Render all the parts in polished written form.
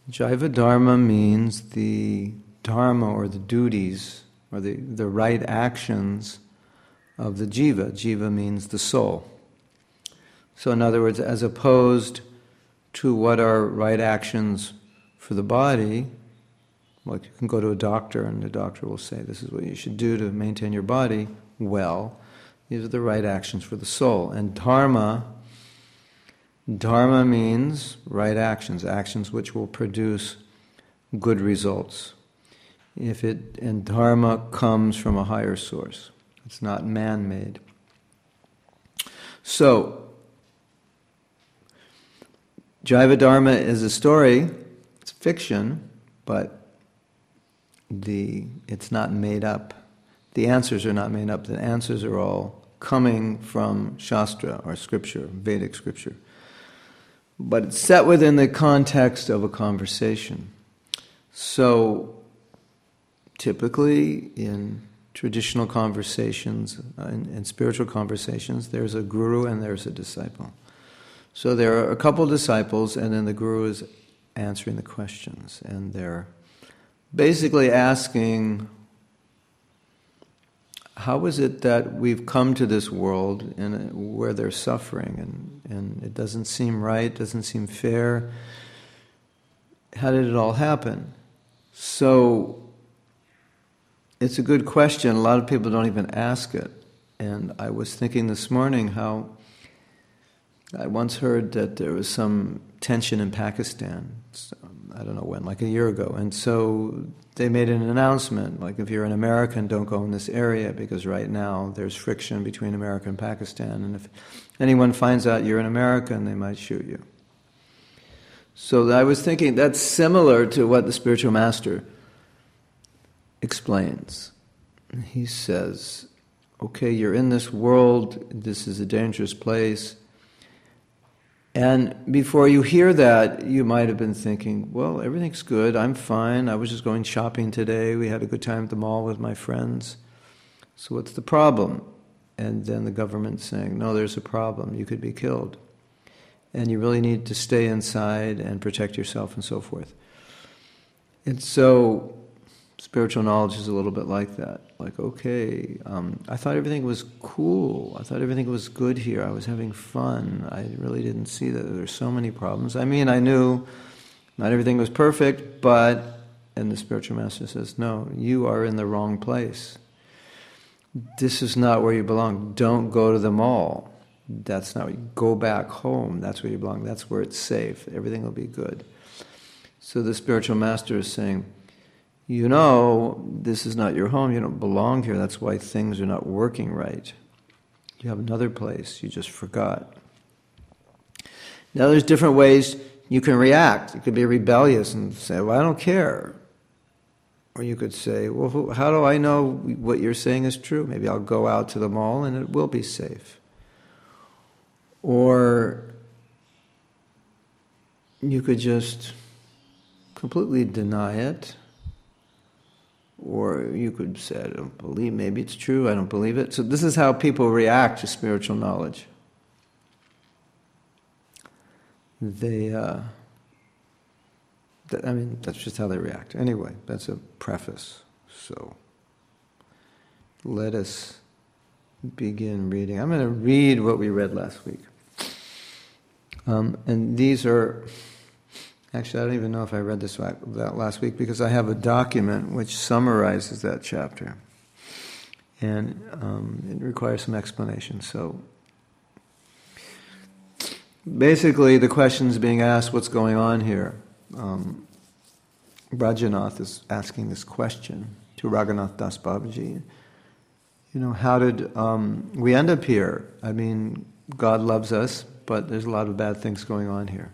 Jaiva Dharma means the dharma or the duties or the right actions of the jiva. Jiva means the soul. So in other words, as opposed to what are right actions for the body, like you can go to a doctor and the doctor will say, this is what you should do to maintain your body well. These are the right actions for the soul. And dharma means right actions, actions which will produce good results. And dharma comes from a higher source. It's not man-made. So, Jaiva Dharma is a story, it's fiction, but it's not made up. The answers are not made up. The answers are all coming from Shastra or scripture, Vedic scripture. But it's set within the context of a conversation. So, typically in traditional conversations, in spiritual conversations, there's a guru and there's a disciple. So there are a couple disciples, and then the guru is answering the questions. And they're basically asking, how is it that we've come to this world where there's suffering and it doesn't seem right, doesn't seem fair? How did it all happen? So it's a good question. A lot of people don't even ask it. And I was thinking this morning how I once heard that there was some tension in Pakistan. I don't know when, like a year ago. And so they made an announcement, like if you're an American, don't go in this area because right now there's friction between America and Pakistan. And if anyone finds out you're an American, they might shoot you. So I was thinking that's similar to what the spiritual master explains. He says, okay, you're in this world, this is a dangerous place. And before you hear that, you might have been thinking, well, everything's good, I'm fine, I was just going shopping today, we had a good time at the mall with my friends. So what's the problem? And then the government's saying, no, there's a problem, you could be killed. And you really need to stay inside and protect yourself and so forth. And so spiritual knowledge is a little bit like that. Like, okay, I thought everything was cool. I thought everything was good here. I was having fun. I really didn't see that there's so many problems. I mean, I knew not everything was perfect, but, and the spiritual master says, no, you are in the wrong place. This is not where you belong. Don't go to the mall. That's not where you go back home. That's where you belong. That's where it's safe. Everything will be good. So the spiritual master is saying, you know, this is not your home, you don't belong here, that's why things are not working right. You have another place, you just forgot. Now there's different ways you can react. You could be rebellious and say, well, I don't care. Or you could say, well, how do I know what you're saying is true? Maybe I'll go out to the mall and it will be safe. Or you could just completely deny it. Or you could say, I don't believe, maybe it's true, I don't believe it. So this is how people react to spiritual knowledge. That's just how they react. Anyway, that's a preface. So let us begin reading. I'm going to read what we read last week. And these are... Actually, I don't even know if I read that last week because I have a document which summarizes that chapter. And it requires some explanation. So basically the question is being asked, what's going on here? Brajanath is asking this question to Raghunath Das Babaji. You know, how did we end up here? I mean, God loves us, but there's a lot of bad things going on here.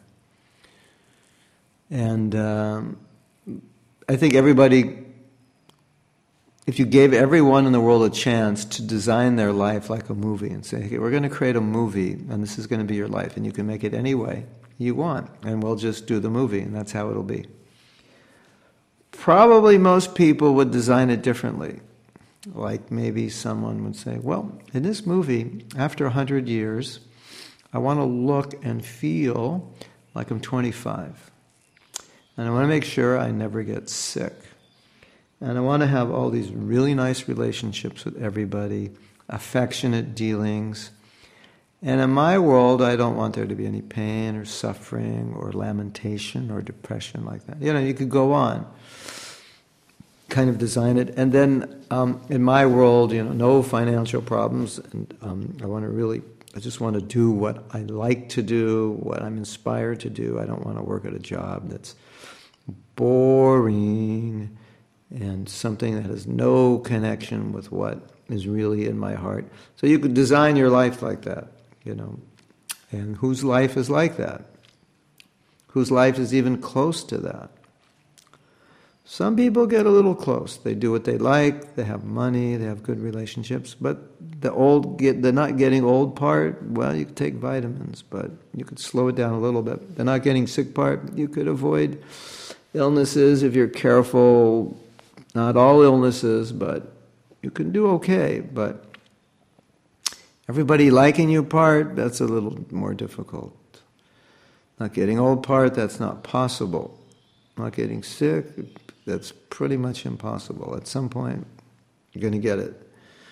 And I think everybody, if you gave everyone in the world a chance to design their life like a movie and say, okay, we're going to create a movie and this is going to be your life and you can make it any way you want and we'll just do the movie and that's how it'll be. Probably most people would design it differently. Like maybe someone would say, well, in this movie, after 100 years, I want to look and feel like I'm 25. And I want to make sure I never get sick. And I want to have all these really nice relationships with everybody, affectionate dealings. And in my world, I don't want there to be any pain or suffering or lamentation or depression like that. You could go on, kind of design it. And then in my world, no financial problems. And I just want to do what I like to do, what I'm inspired to do. I don't want to work at a job that's boring and something that has no connection with what is really in my heart. So you could design your life like that, and whose life is like that? Whose life is even close to that? Some people get a little close. They do what they like, they have money, they have good relationships, but the not getting old part, well, you could take vitamins, but you could slow it down a little bit. The not getting sick part, you could avoid illnesses if you're careful. Not all illnesses, but you can do okay. But everybody liking you part, that's a little more difficult. Not getting old part, that's not possible. Not getting sick, that's pretty much impossible. At some point, you're going to get it.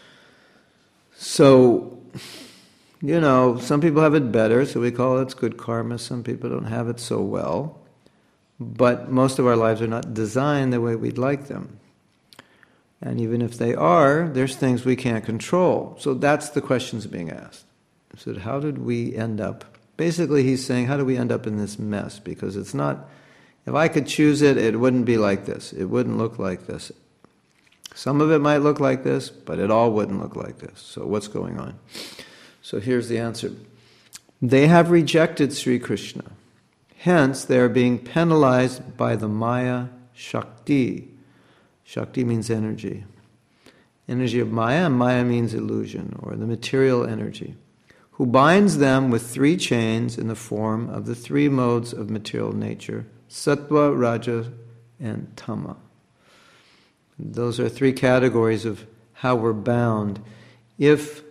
So, some people have it better, so we call it good karma. Some people don't have it so well. But most of our lives are not designed the way we'd like them. And even if they are, there's things we can't control. So that's the questions being asked. So how did we end up? Basically, he's saying, how do we end up in this mess? Because it's not, if I could choose it, it wouldn't be like this. It wouldn't look like this. Some of it might look like this, but it all wouldn't look like this. So what's going on? So here's the answer. They have rejected Sri Krishna. Hence, they are being penalized by the Maya Shakti. Shakti means energy. Energy of Maya, and Maya means illusion, or the material energy, who binds them with 3 chains in the form of the 3 modes of material nature, Sattva, Raja, and Tama. Those are 3 categories of how we're bound. If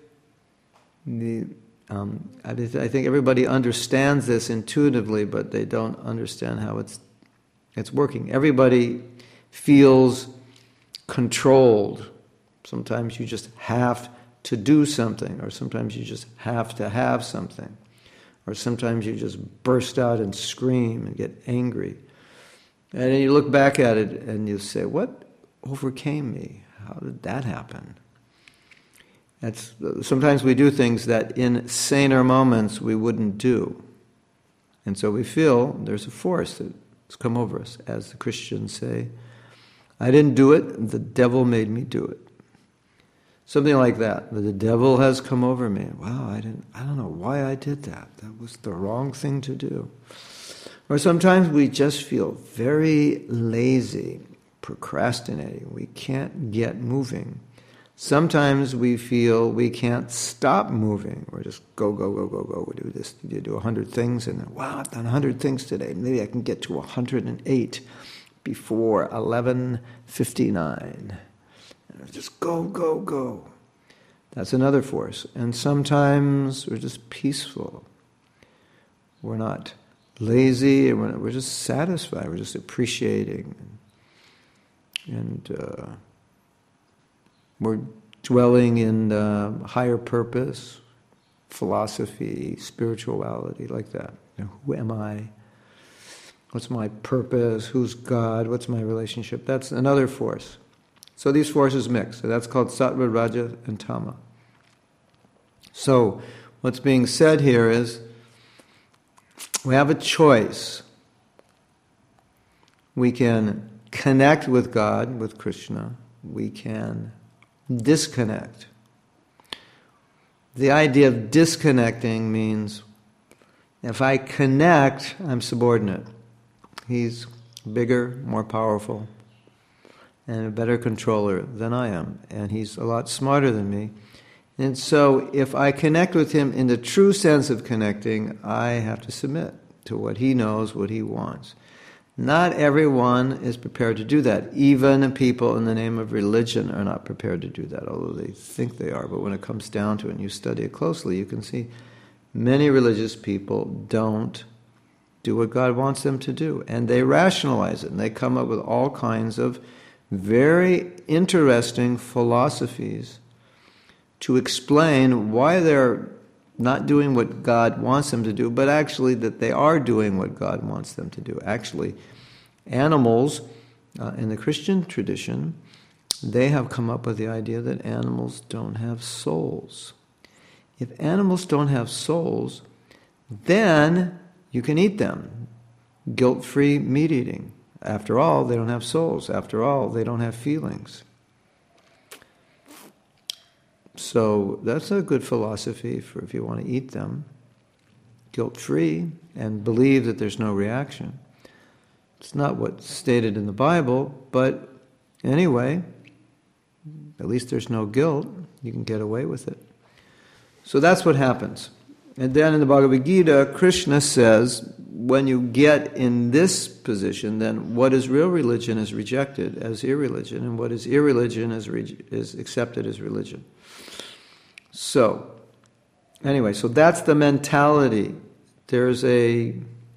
I think everybody understands this intuitively, but they don't understand how it's working. Everybody feels controlled. Sometimes you just have to do something, or sometimes you just have to have something, or sometimes you just burst out and scream and get angry. And then you look back at it and you say, what overcame me? How did that happen? Sometimes we do things that in saner moments we wouldn't do. And so we feel there's a force that's come over us. As the Christians say, I didn't do it, the devil made me do it. Something like that. The devil has come over me. Wow, I don't know why I did that. That was the wrong thing to do. Or sometimes we just feel very lazy, procrastinating. We can't get moving. Sometimes we feel we can't stop moving. We're just go. We do this. You do 100 things, and then, wow, I've done 100 things today. Maybe I can get to 108 before 11:59. And just go. That's another force. And sometimes we're just peaceful. We're not lazy, and we're just satisfied. We're just appreciating. And we're dwelling in higher purpose, philosophy, spirituality, like that. Who am I? What's my purpose? Who's God? What's my relationship? That's another force. So these forces mix. So that's called Sattva, Raja, and Tama. So what's being said here is we have a choice. We can connect with God, with Krishna. We can disconnect. The idea of disconnecting means if I connect, I'm subordinate. He's bigger, more powerful, and a better controller than I am. And he's a lot smarter than me. And so if I connect with him in the true sense of connecting, I have to submit to what he knows, what he wants. Not everyone is prepared to do that. Even people in the name of religion are not prepared to do that, although they think they are. But when it comes down to it and you study it closely, you can see many religious people don't do what God wants them to do. And they rationalize it, and they come up with all kinds of very interesting philosophies to explain why they're not doing what God wants them to do, but actually that they are doing what God wants them to do. Actually, animals, in the Christian tradition, they have come up with the idea that animals don't have souls. If animals don't have souls, then you can eat them. Guilt-free meat eating. After all, they don't have souls. After all, they don't have feelings. So that's a good philosophy for if you want to eat them. Guilt-free and believe that there's no reaction. It's not what's stated in the Bible, but anyway, at least there's no guilt. You can get away with it. So that's what happens. And then in the Bhagavad Gita, Krishna says, when you get in this position, then what is real religion is rejected as irreligion, and what is irreligion is accepted as religion. So, anyway, so that's the mentality. There's a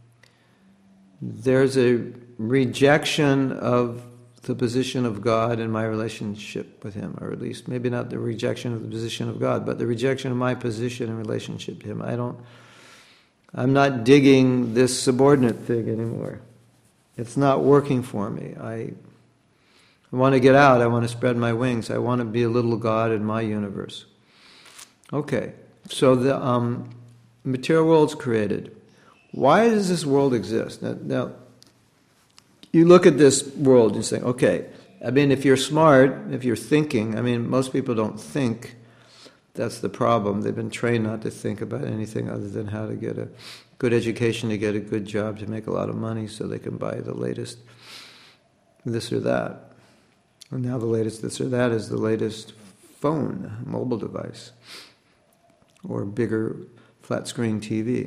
rejection of the position of God in my relationship with Him, or at least maybe not the rejection of the position of God, but the rejection of my position in relationship to Him. I'm not digging this subordinate thing anymore. It's not working for me. I want to get out. I want to spread my wings. I want to be a little God in my universe. Okay, so the material world's created. Why does this world exist? Now, you look at this world and you say, okay, I mean, if you're smart, if you're thinking, I mean, most people don't think. That's the problem. They've been trained not to think about anything other than how to get a good education, to get a good job, to make a lot of money so they can buy the latest this or that. And now the latest this or that is the latest phone, mobile device, or bigger flat-screen TV.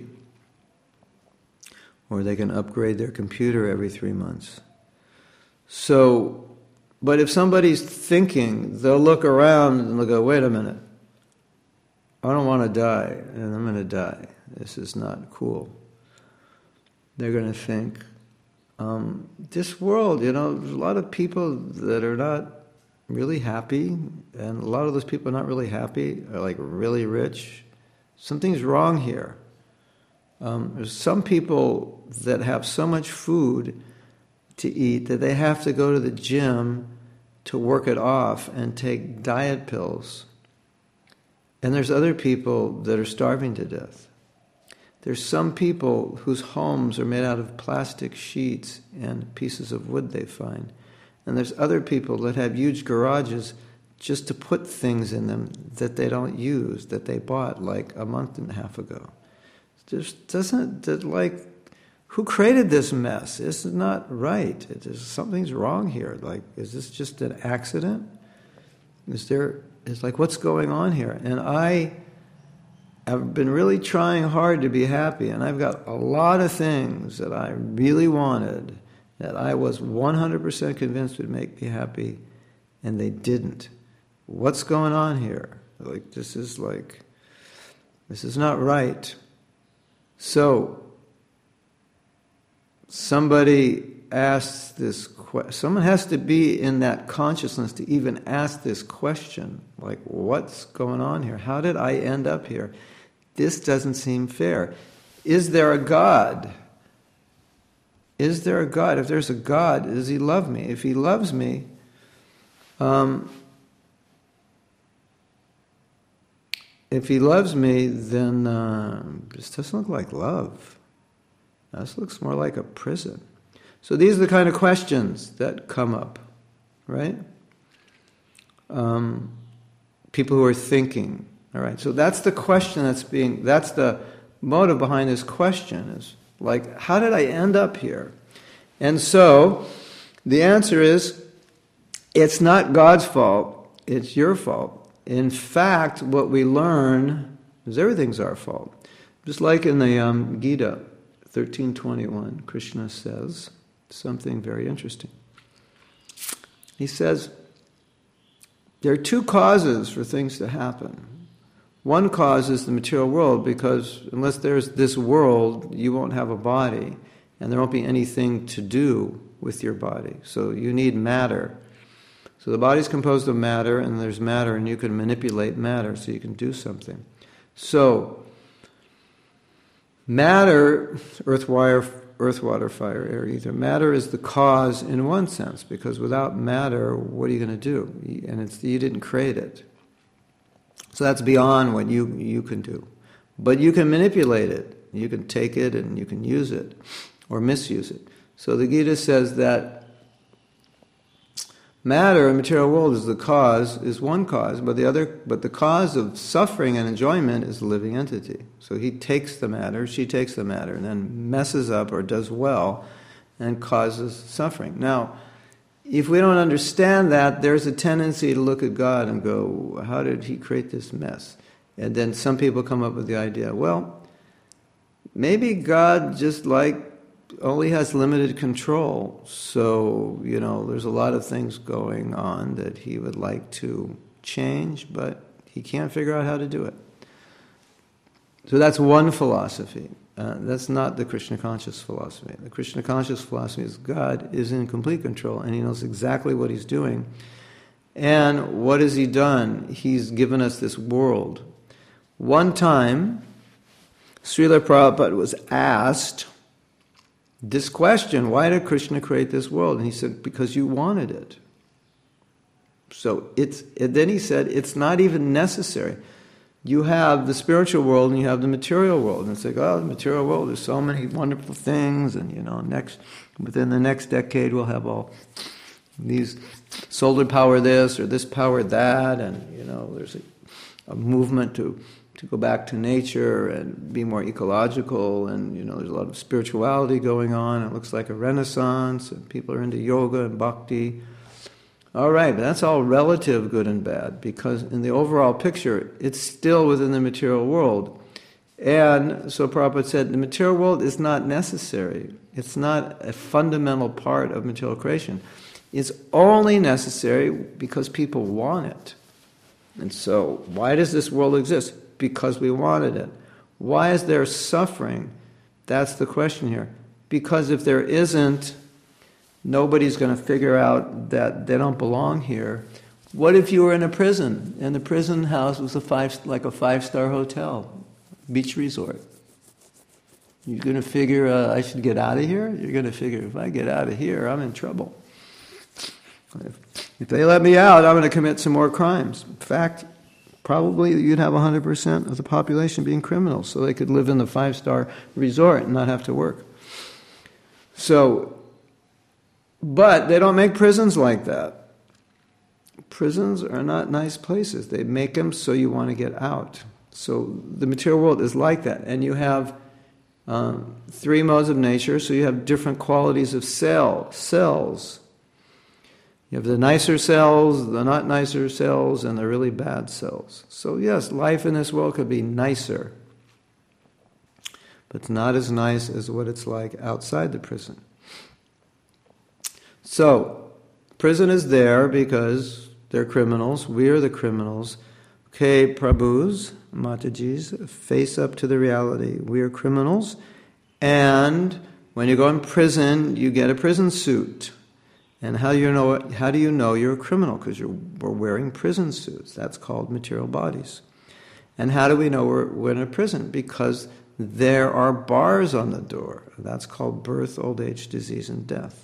Or they can upgrade their computer every 3 months. So, but if somebody's thinking, they'll look around and they'll go, wait a minute, I don't want to die, and I'm going to die. This is not cool. They're going to think, this world, there's a lot of people that are not really happy, and a lot of those people are not really happy, are like really rich. Something's wrong here. There's some people that have so much food to eat that they have to go to the gym to work it off and take diet pills. And there's other people that are starving to death. There's some people whose homes are made out of plastic sheets and pieces of wood they find. And there's other people that have huge garages just to put things in them that they don't use, that they bought like a month and a half ago. Who created this mess? This is not right. Something's wrong here. Like, is this just an accident? It's like, what's going on here? And I have been really trying hard to be happy, and I've got a lot of things that I really wanted that I was 100% convinced would make me happy, and they didn't. What's going on here? This is not right. So, somebody asks this question. Someone has to be in that consciousness to even ask this question. Like, what's going on here? How did I end up here? This doesn't seem fair. Is there a God? Is there a God? If there's a God, does He love me? If He loves me, then this doesn't look like love. This looks more like a prison. So these are the kind of questions that come up, right? People who are thinking. All right, so that's the question that's the motive behind this question is like, how did I end up here? And so the answer is, it's not God's fault, it's your fault. In fact, what we learn is everything's our fault. Just like in the Gita 13:21, Krishna says something very interesting. He says, there are two causes for things to happen. One cause is the material world, because unless there's this world, you won't have a body, and there won't be anything to do with your body. So you need matter. So the body's composed of matter, and there's matter, and you can manipulate matter, so you can do something. So matter, earth, water, fire, air, ether. Matter is the cause in one sense, because without matter, what are you going to do? And you didn't create it. So that's beyond what you can do. But you can manipulate it. You can take it and you can use it or misuse it. So the Gita says that matter, material world, is one cause, but the cause of suffering and enjoyment is the living entity. So he takes the matter, she takes the matter, and then messes up or does well and causes suffering. Now, if we don't understand that, there's a tendency to look at God and go, how did he create this mess? And then some people come up with the idea, well, maybe God just only has limited control. So, there's a lot of things going on that he would like to change, but he can't figure out how to do it. So that's one philosophy. That's not the Krishna conscious philosophy. The Krishna conscious philosophy is God is in complete control, and he knows exactly what he's doing. And what has he done? He's given us this world. One time, Srila Prabhupada was asked this question, why did Krishna create this world? And he said, because you wanted it. So then he said, it's not even necessary. You have the spiritual world and you have the material world. And it's like, the material world, there's so many wonderful things, and within the next decade we'll have all these solar power this or this power that, and there's a movement to go back to nature and be more ecological, and there's a lot of spirituality going on. It looks like a renaissance, and people are into yoga and bhakti. All right, but that's all relative good and bad, because in the overall picture, it's still within the material world. And so Prabhupada said, the material world is not necessary. It's not a fundamental part of material creation. It's only necessary because people want it. And so, why does this world exist? Because we wanted it. Why is there suffering? That's the question here. Because if there isn't, nobody's going to figure out that they don't belong here. What if you were in a prison, and the prison house was like a 5-star hotel, beach resort? You're going to figure, I should get out of here? You're going to figure, if I get out of here, I'm in trouble. If they let me out, I'm going to commit some more crimes. In fact, probably you'd have 100% of the population being criminals, so they could live in the 5-star resort and not have to work. But they don't make prisons like that. Prisons are not nice places. They make them so you want to get out. So the material world is like that. And you have 3 modes of nature, so you have different qualities of cells. You have the nicer cells, the not nicer cells, and the really bad cells. So yes, life in this world could be nicer, but it's not as nice as what it's like outside the prison. So, prison is there because they're criminals. We are the criminals. Okay, Prabhus, Matajis, face up to the reality. We are criminals. And when you go in prison, you get a prison suit. And how do you know you're a criminal? Because we're wearing prison suits. That's called material bodies. And how do we know we're in a prison? Because there are bars on the door. That's called birth, old age, disease, and death.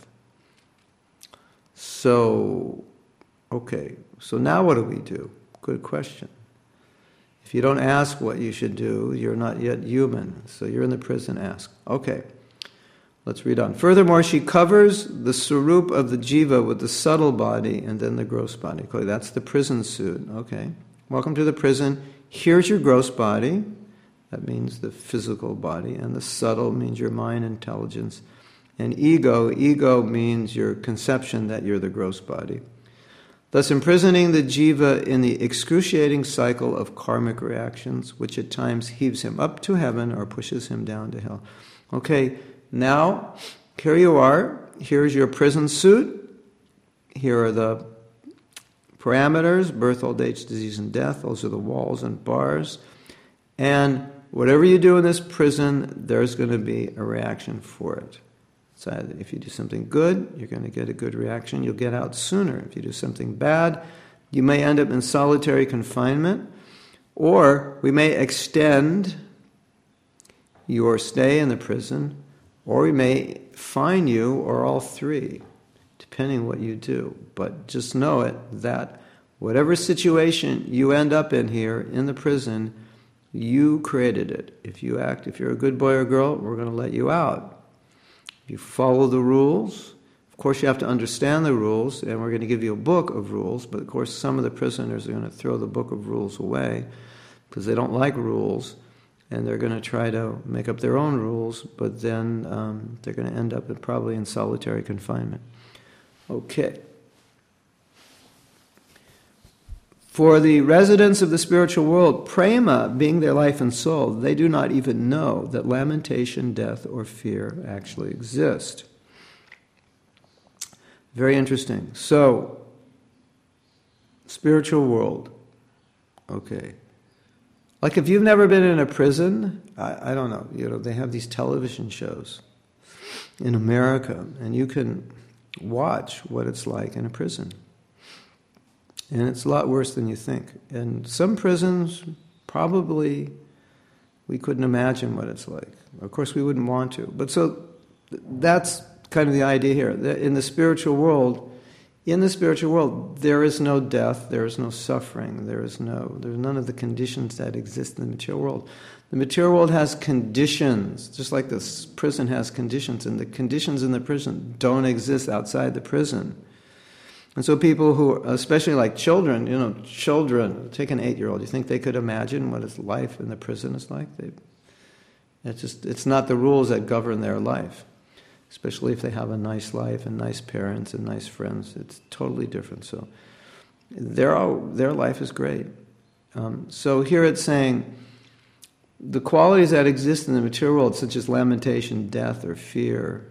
So now what do we do? Good question. If you don't ask what you should do, you're not yet human. So you're in the prison, ask. Okay, let's read on. Furthermore, she covers the swarup of the jiva with the subtle body and then the gross body. Okay, that's the prison suit. Okay, welcome to the prison. Here's your gross body. That means the physical body. And the subtle means your mind, intelligence. And ego means your conception that you're the gross body. Thus imprisoning the jiva in the excruciating cycle of karmic reactions, which at times heaves him up to heaven or pushes him down to hell. Okay, now, here you are. Here's your prison suit. Here are the parameters, birth, old age, disease, and death. Those are the walls and bars. And whatever you do in this prison, there's going to be a reaction for it. So if you do something good, you're going to get a good reaction. You'll get out sooner. If you do something bad, you may end up in solitary confinement, or we may extend your stay in the prison, or we may fine you, or all three, depending on what you do. But just know it, that whatever situation you end up in here in the prison, you created it. If you're a good boy or girl, we're going to let you out. If you follow the rules, of course you have to understand the rules, and we're going to give you a book of rules, but of course some of the prisoners are going to throw the book of rules away because they don't like rules, and they're going to try to make up their own rules, but then they're going to end up probably in solitary confinement. Okay. For the residents of the spiritual world, prema being their life and soul, they do not even know that lamentation, death, or fear actually exist. Very interesting. So, spiritual world. Okay. Like if you've never been in a prison, I don't know, they have these television shows in America, and you can watch what it's like in a prison. And it's a lot worse than you think. And some prisons, probably, we couldn't imagine what it's like. Of course, we wouldn't want to. But so that's kind of the idea here. In the spiritual world, there is no death, there is no suffering, there's none of the conditions that exist in the material world. The material world has conditions, just like this prison has conditions, and the conditions in the prison don't exist outside the prison. And so people who, especially like children, take an 8-year-old, you think they could imagine what his life in the prison is like? It's not the rules that govern their life. Especially if they have a nice life and nice parents and nice friends. It's totally different. So their life is great. So here it's saying the qualities that exist in the material world, such as lamentation, death, or fear,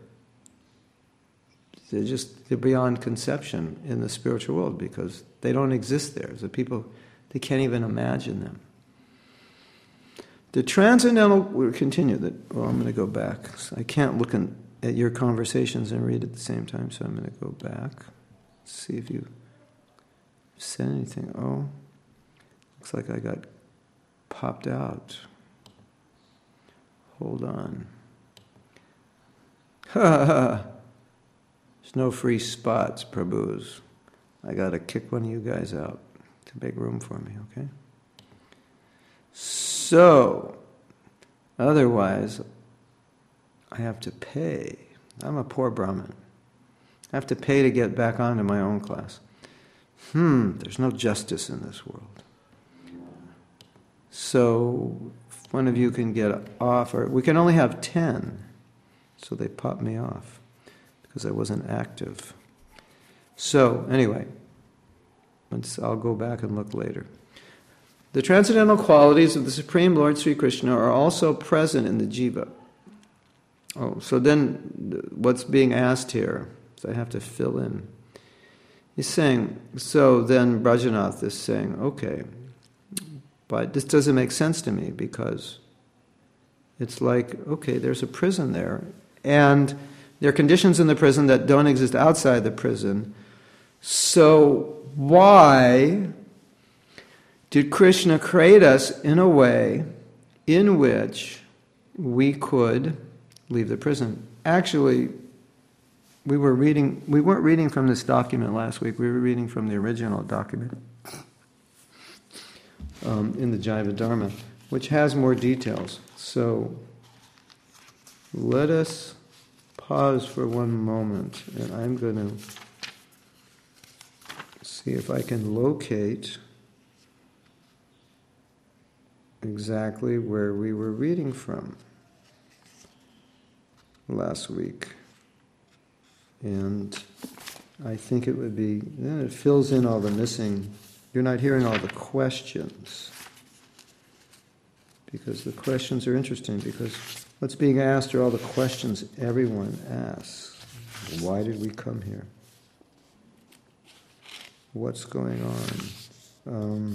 they're beyond conception in the spiritual world because they don't exist there. So people, they can't even imagine them. The transcendental, we'll continue that. Well, I'm going to go back. So I can't look at your conversations and read at the same time, so I'm going to go back. See if you said anything. Oh, looks like I got popped out. Hold on. There's no free spots, Prabhus. I got to kick one of you guys out to make room for me, okay? So, otherwise, I have to pay. I'm a poor Brahmin. I have to pay to get back onto my own class. There's no justice in this world. So, if one of you can get off, or we can only have 10. So they popped me off because I wasn't active. So, anyway, I'll go back and look later. The transcendental qualities of the Supreme Lord Sri Krishna are also present in the jiva. Oh, so then what's being asked here, so I have to fill in. He's saying, so then Brajanath is saying, okay, but this doesn't make sense to me because it's like, okay, there's a prison there, and there are conditions in the prison that don't exist outside the prison. So why did Krishna create us in a way in which we could leave the prison? Actually, we weren't reading from this document last week. We were reading from the original document in the Jaiva Dharma, which has more details. So let us pause for one moment, and I'm going to see if I can locate exactly where we were reading from last week. And I think it would be, then it fills in all the missing, you're not hearing all the questions. Because the questions are interesting, because what's being asked are all the questions everyone asks. Why did we come here? What's going on?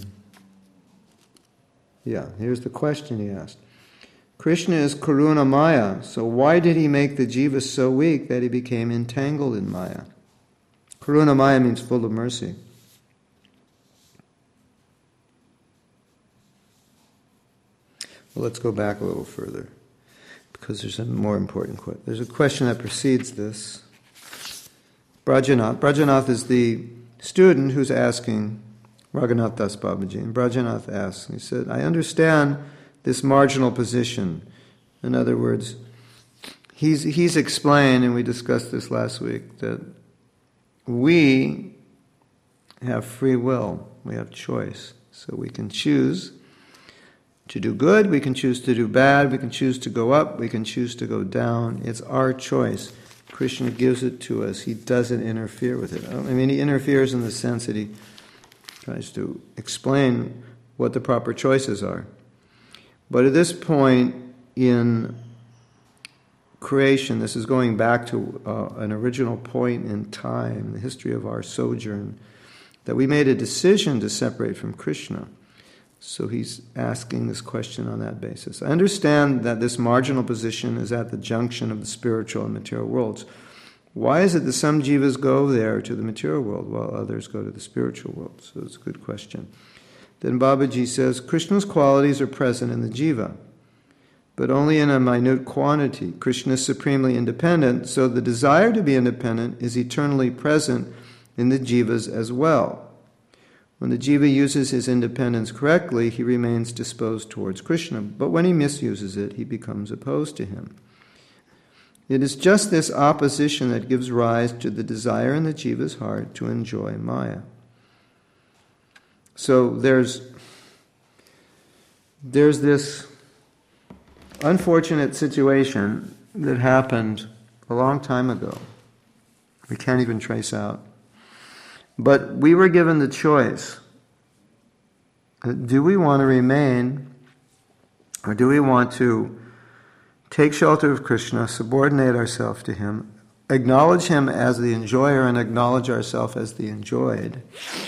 Here's the question he asked. Krishna is Karuna Maya, so why did he make the jiva so weak that he became entangled in Maya? Karuna Maya means full of mercy. Well, let's go back a little further, because there's a more important question. There's a question that precedes this. Brajanath is the student who's asking Raghunath Das Babaji. And Brajanath asks, he said, I understand this marginal position. In other words, he's explained, and we discussed this last week, that we have free will, we have choice. So we can choose to do good, we can choose to do bad, we can choose to go up, we can choose to go down. It's our choice. Krishna gives it to us. He doesn't interfere with it. I mean, he interferes in the sense that he tries to explain what the proper choices are. But at this point in creation, this is going back to an original point in time, the history of our sojourn, that we made a decision to separate from Krishna. So he's asking this question on that basis. I understand that this marginal position is at the junction of the spiritual and material worlds. Why is it that some jivas go there to the material world while others go to the spiritual world? So it's a good question. Then Babaji says, Krishna's qualities are present in the jiva, but only in a minute quantity. Krishna is supremely independent, so the desire to be independent is eternally present in the jivas as well. When the jiva uses his independence correctly, he remains disposed towards Krishna. But when he misuses it, he becomes opposed to him. It is just this opposition that gives rise to the desire in the jiva's heart to enjoy Maya. So there's this unfortunate situation that happened a long time ago. We can't even trace out. But we were given the choice. Do we want to remain, or do we want to take shelter of Krishna, subordinate ourselves to him, acknowledge him as the enjoyer and acknowledge ourselves as the enjoyed?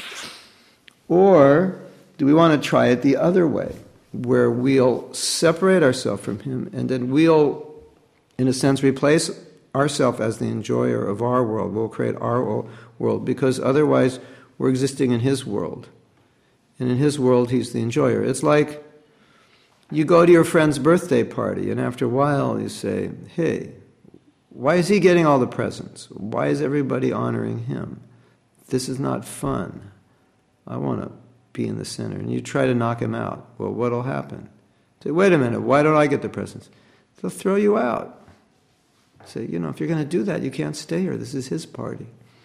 Or do we want to try it the other way, where we'll separate ourselves from him and then we'll, in a sense, replace ourselves as the enjoyer of our world. We'll create our world, because otherwise we're existing in his world. And in his world, he's the enjoyer. It's like you go to your friend's birthday party, and after a while you say, hey, why is he getting all the presents? Why is everybody honoring him? This is not fun. I want to be in the center. And you try to knock him out. Well, what'll happen? Say, wait a minute, why don't I get the presents? They'll throw you out. Say, if you're going to do that, you can't stay here. This is his party.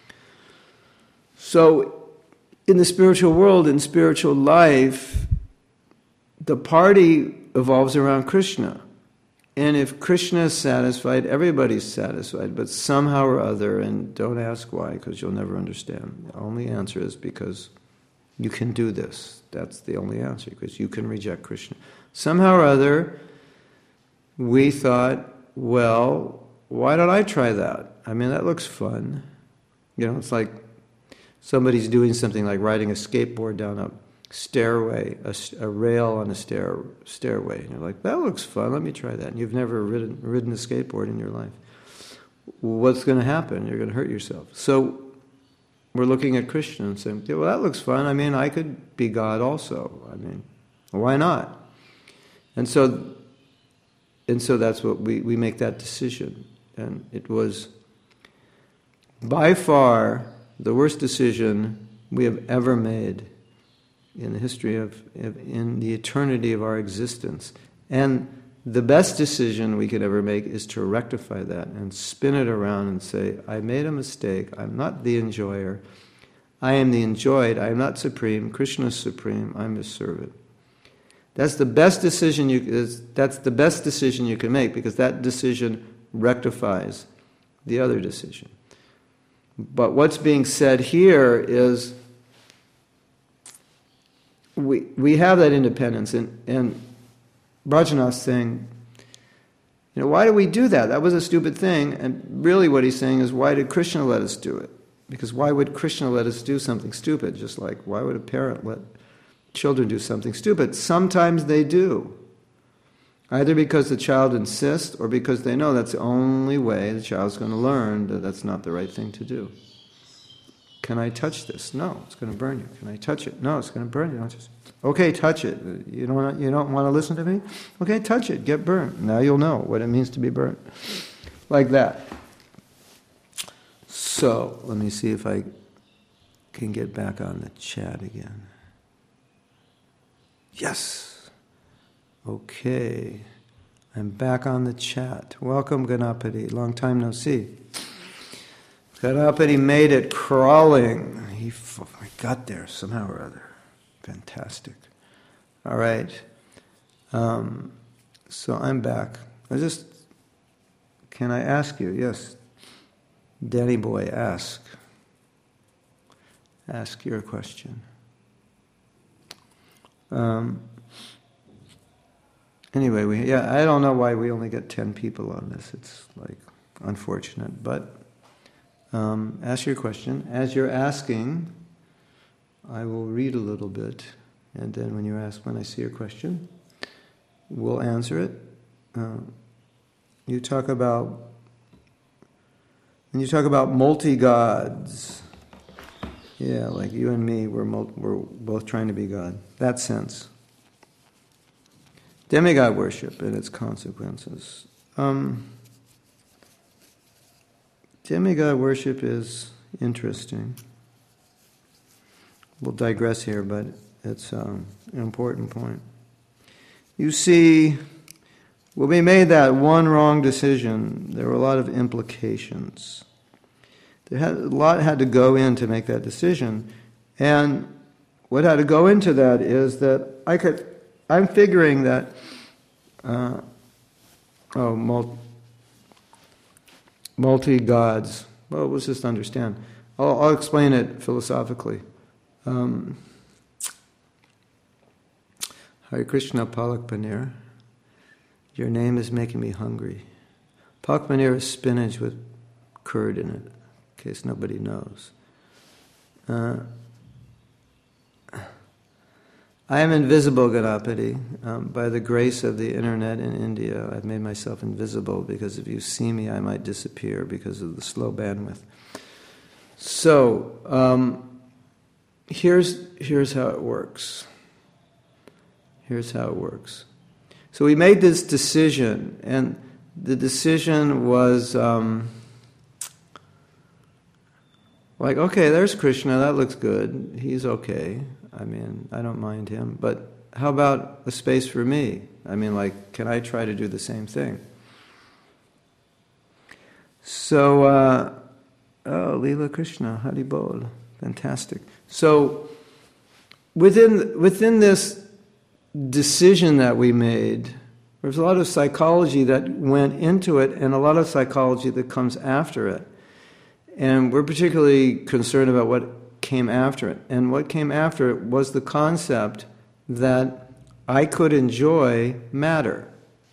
So, in the spiritual world, in spiritual life, the party evolves around Krishna. And if Krishna is satisfied, everybody's satisfied. But somehow or other, and don't ask why, because you'll never understand. The only answer is because you can do this. That's the only answer, because you can reject Krishna. Somehow or other, we thought, well, why don't I try that? I mean, that looks fun. It's like somebody's doing something like riding a skateboard down a stairway, a rail on a stairway. And you're like, that looks fun, let me try that. And you've never ridden a skateboard in your life. What's going to happen? You're going to hurt yourself. So we're looking at Krishna and saying, well, that looks fun. I mean, I could be God also. I mean, why not? And so that's what we make that decision. And it was by far the worst decision we have ever made in the history in the eternity of our existence. And the best decision we could ever make is to rectify that and spin it around and say, I made a mistake, I'm not the enjoyer, I am the enjoyed, I am not supreme, Krishna is supreme, I'm his servant. That's the best decision you can make, because that decision rectifies the other decision. But what's being said here is we have that independence, and Brajanath's saying, why do we do that? That was a stupid thing. And really what he's saying is, why did Krishna let us do it? Because why would Krishna let us do something stupid? Just like, why would a parent let children do something stupid? Sometimes they do. Either because the child insists or because they know that's the only way the child's going to learn that that's not the right thing to do. Can I touch this? No, it's going to burn you. Can I touch it? No, it's going to burn you. Okay, touch it. You don't want to listen to me? Okay, touch it. Get burnt. Now you'll know what it means to be burnt. Like that. So, let me see if I can get back on the chat again. Yes. Okay. I'm back on the chat. Welcome, Ganapati. Long time no see. Ganapati made it crawling. He got there somehow or other. Fantastic. All right. So I'm back. Can I ask you? Yes. Danny boy, ask. Ask your question. Anyway, I don't know why we only get 10 people on this. It's like unfortunate, but ask your question. As you're asking, I will read a little bit, and then when I see your question, we'll answer it. You talk about multi-gods. Yeah, like you and me, we're both trying to be God. That sense. Demigod worship and its consequences. Demigod worship is interesting. We'll digress here, but it's an important point. You see, when we made that one wrong decision, there were a lot of implications. A lot had to go in to make that decision. And what had to go into that is that I'm figuring that, multi-gods. Well, let's just understand. I'll explain it philosophically. Hare Krishna, Palak Paneer. Your name is making me hungry. Palak Paneer is spinach with curd in it, in case nobody knows. I am invisible, Ganapati. By the grace of the internet in India, I've made myself invisible because if you see me, I might disappear because of the slow bandwidth. So, here's how it works. Here's how it works. So we made this decision, and the decision was like, okay, there's Krishna, that looks good. He's okay. I mean, I don't mind him. But how about a space for me? I mean, like, can I try to do the same thing? So, Leela Krishna, Hari Bol, fantastic. So, within this decision that we made, there's a lot of psychology that went into it and a lot of psychology that comes after it. And we're particularly concerned about what came after it. And what came after it was the concept that I could enjoy matter.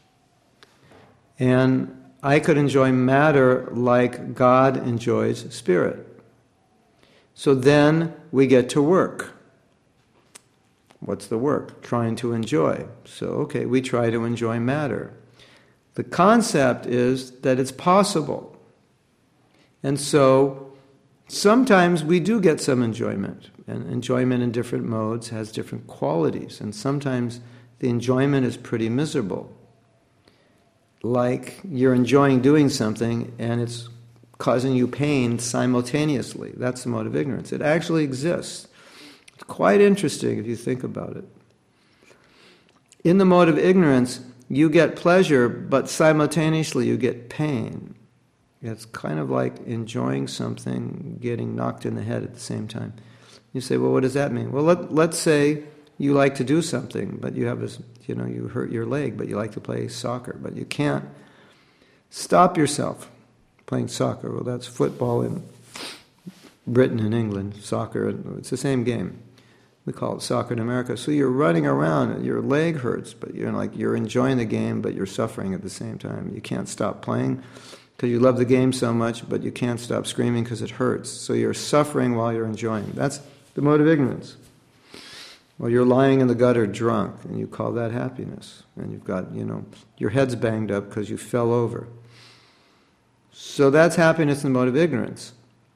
And I could enjoy matter like God enjoys spirit. So then we get to work. What's the work? Trying to enjoy. So, okay, we try to enjoy matter. The concept is that it's possible. And so, sometimes we do get some enjoyment. And enjoyment in different modes has different qualities. And sometimes the enjoyment is pretty miserable. Like you're enjoying doing something and it's causing you pain simultaneously. That's the mode of ignorance. It actually exists. It's quite interesting if you think about it. In the mode of ignorance, you get pleasure, but simultaneously you get pain. It's kind of like enjoying something, getting knocked in the head at the same time. You say, well, what does that mean? Well, let's say you like to do something, but you have this, you hurt your leg, but you like to play soccer, but you can't stop yourself playing soccer. Well, that's football in Britain and England, soccer, it's the same game. We call it soccer in America. So you're running around, and your leg hurts, but you're enjoying the game, but you're suffering at the same time. You can't stop playing because you love the game so much, but you can't stop screaming because it hurts. So you're suffering while you're enjoying. That's the mode of ignorance. Well, you're lying in the gutter drunk, and you call that happiness. And you've got, your head's banged up because you fell over. So that's happiness in the mode of ignorance.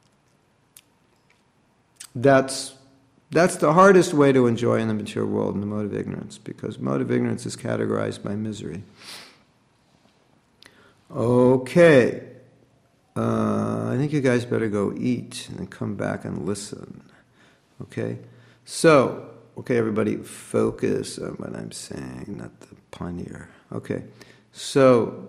That's the hardest way to enjoy in the material world, in the mode of ignorance, because mode of ignorance is categorized by misery. Okay. I think you guys better go eat and then come back and listen. Okay? So, okay, everybody, focus on what I'm saying, not the paneer. Okay. So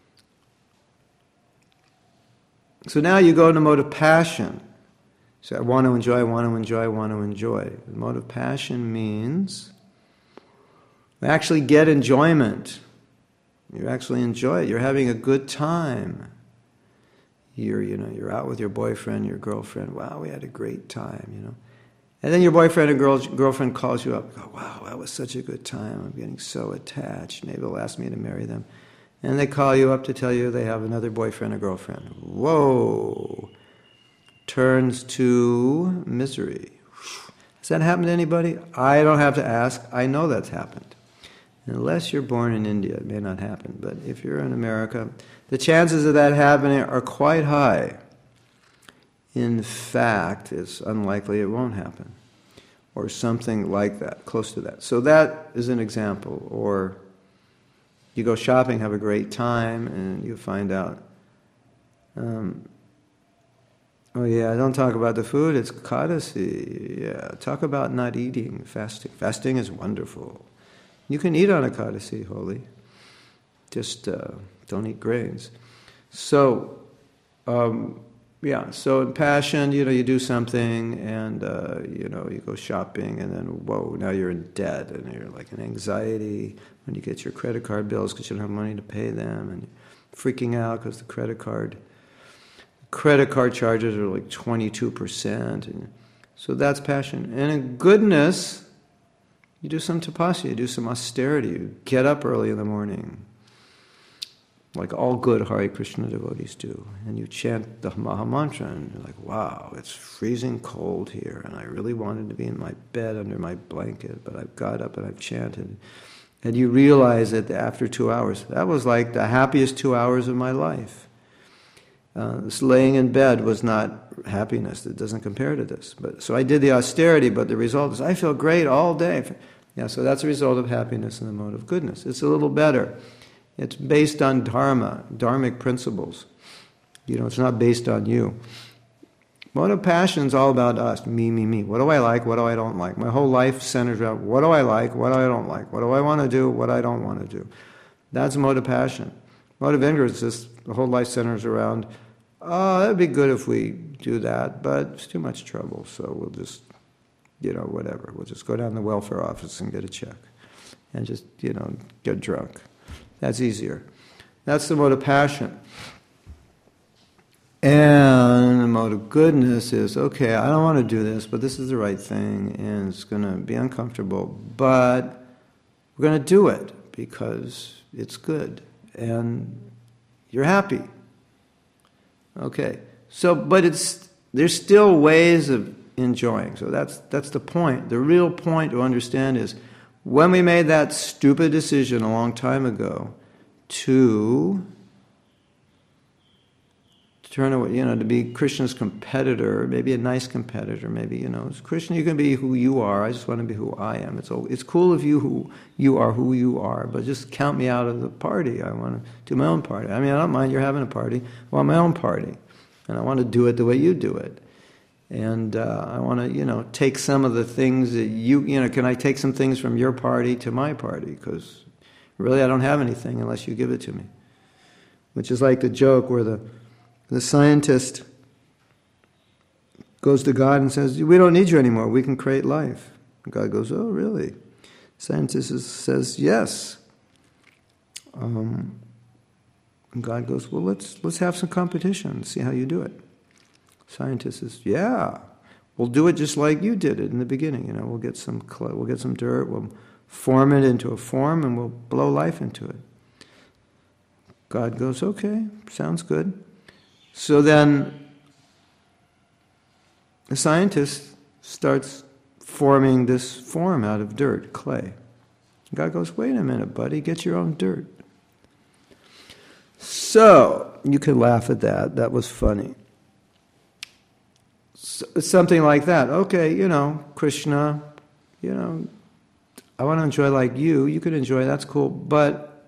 now you go in the mode of passion. So I want to enjoy, I want to enjoy, I want to enjoy. The mode of passion means you actually get enjoyment. You actually enjoy it. You're having a good time. You're out with your boyfriend, your girlfriend. Wow, we had a great time, And then your boyfriend or girlfriend calls you up. Go, wow, that was such a good time. I'm getting so attached. Maybe they'll ask me to marry them. And they call you up to tell you they have another boyfriend or girlfriend. Whoa. Turns to misery. Has that happened to anybody? I don't have to ask. I know that's happened. Unless you're born in India, it may not happen. But if you're in America, the chances of that happening are quite high. In fact, it's unlikely it won't happen. Or something like that, close to that. So that is an example. Or you go shopping, have a great time, and you find out, oh yeah, don't talk about the food, it's Ekadasi. Yeah, talk about not eating, fasting. Fasting is wonderful. You can eat on Ekadasi, holy. Just don't eat grains. So, so in passion, you do something and, you go shopping and then, whoa, now you're in debt and you're like in anxiety when you get your credit card bills because you don't have money to pay them and you're freaking out because the credit card charges are like 22%. And so that's passion. And in goodness, you do some tapasya, you do some austerity, you get up early in the morning, like all good Hare Krishna devotees do, and you chant the Maha Mantra, and you're like, wow, it's freezing cold here, and I really wanted to be in my bed under my blanket, but I've got up and I've chanted. And you realize that after 2 hours, that was like the happiest 2 hours of my life. This laying in bed was not happiness. It doesn't compare to this. So I did the austerity, but the result is I feel great all day. Yeah, so that's a result of happiness in the mode of goodness. It's a little better. It's based on dharma, dharmic principles. It's not based on you. Mode of passion is all about us, me, me, me. What do I like? What do I don't like? My whole life centers around what do I like? What do I don't like? What do I want to do? What I don't want to do? That's mode of passion. Mode of ignorance is the whole life centers around, that'd be good if we do that, but it's too much trouble, so we'll just, whatever. We'll just go down to the welfare office and get a check and just, get drunk. That's easier. That's the mode of passion. And the mode of goodness is, okay, I don't want to do this, but this is the right thing, and it's going to be uncomfortable, but we're going to do it because it's good, and you're happy. Okay, so, but there's still ways of enjoying, so that's the point. The real point to understand is, when we made that stupid decision a long time ago to turn away, to be Krishna's competitor, maybe a nice competitor, maybe, Krishna, you can be who you are, I just want to be who I am. It's cool if you are who you are, but just count me out of the party. I want to do my own party. I don't mind you're having a party, I want my own party. And I want to do it the way you do it. And I want to, take some of the things that can I take some things from your party to my party? Because really I don't have anything unless you give it to me. Which is like the joke where the scientist goes to God and says, we don't need you anymore, we can create life. And God goes, oh, really? The scientist says, yes. And God goes, well, let's have some competition and see how you do it. Scientist says, yeah, we'll do it just like you did it in the beginning. We'll get some clay, we'll get some dirt, we'll form it into a form, and we'll blow life into it. God goes, okay, sounds good. So then the scientist starts forming this form out of dirt, clay. God goes, wait a minute, buddy, get your own dirt. So, you can laugh at that. That was funny. So, something like that. Okay, Krishna, I want to enjoy like you. You can enjoy, that's cool. But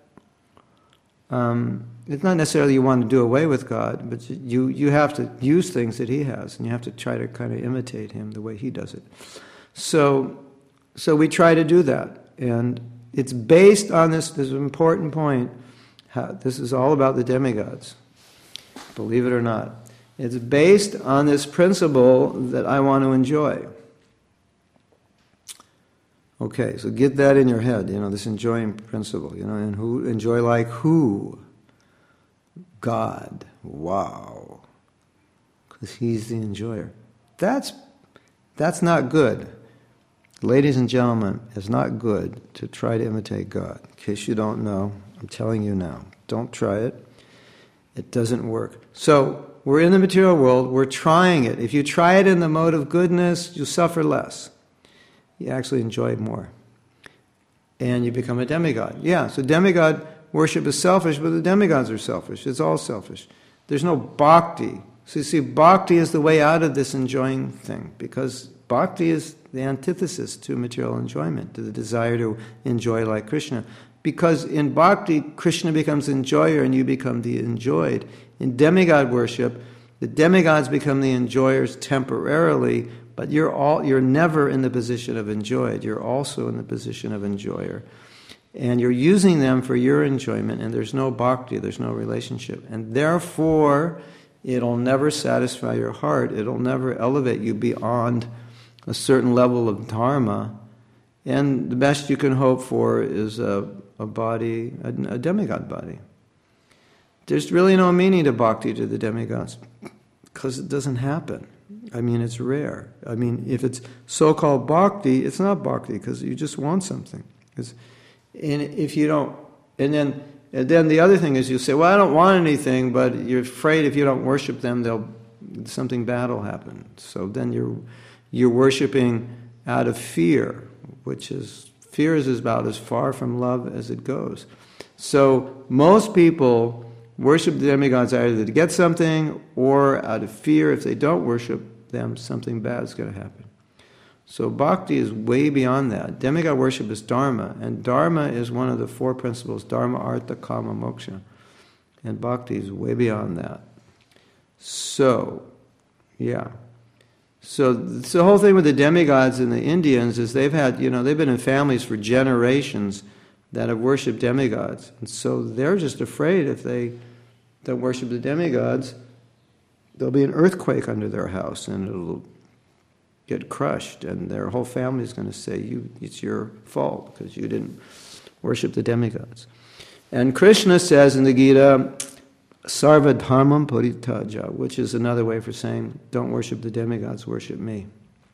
it's not necessarily you want to do away with God, but you have to use things that he has, and you have to try to kind of imitate him the way he does it. So we try to do that. And it's based on this is an important point. This is all about the demigods, believe it or not. It's based on this principle that I want to enjoy. Okay, so get that in your head, this enjoying principle, and who enjoy like who? God. Wow. Because he's the enjoyer. That's not good. Ladies and gentlemen, it's not good to try to imitate God. In case you don't know, I'm telling you now. Don't try it. It doesn't work. So, we're in the material world, we're trying it. If you try it in the mode of goodness, you suffer less. You actually enjoy it more. And you become a demigod. Yeah, so demigod worship is selfish, but the demigods are selfish. It's all selfish. There's no bhakti. So you see, bhakti is the way out of this enjoying thing, because bhakti is the antithesis to material enjoyment, to the desire to enjoy like Krishna. Because in bhakti, Krishna becomes enjoyer and you become the enjoyed. In demigod worship, the demigods become the enjoyers temporarily, but you're never in the position of enjoyed. You're also in the position of enjoyer. And you're using them for your enjoyment, and there's no bhakti, there's no relationship. And therefore, it'll never satisfy your heart. It'll never elevate you beyond a certain level of dharma. And the best you can hope for is a body, a demigod body. There's really no meaning to bhakti to the demigods, because it doesn't happen. It's rare. If it's so-called bhakti, it's not bhakti, because you just want something. And if you don't, and then the other thing is you say, well, I don't want anything, but you're afraid if you don't worship them, something bad will happen. So then you're worshiping out of fear, fear is about as far from love as it goes. So most people worship the demigods either to get something or out of fear. If they don't worship them, something bad is going to happen. So bhakti is way beyond that. Demigod worship is dharma, and dharma is one of the four principles, dharma, artha, kama, moksha. And bhakti is way beyond that. So, yeah. So the whole thing with the demigods and the Indians is they've been in families for generations that have worshipped demigods. And so they're just afraid if they don't worship the demigods, there'll be an earthquake under their house and it'll get crushed, and their whole family is going to say, it's your fault because you didn't worship the demigods. And Krishna says in the Gita, Sarva dharmam paritaja, which is another way for saying, don't worship the demigods, worship me.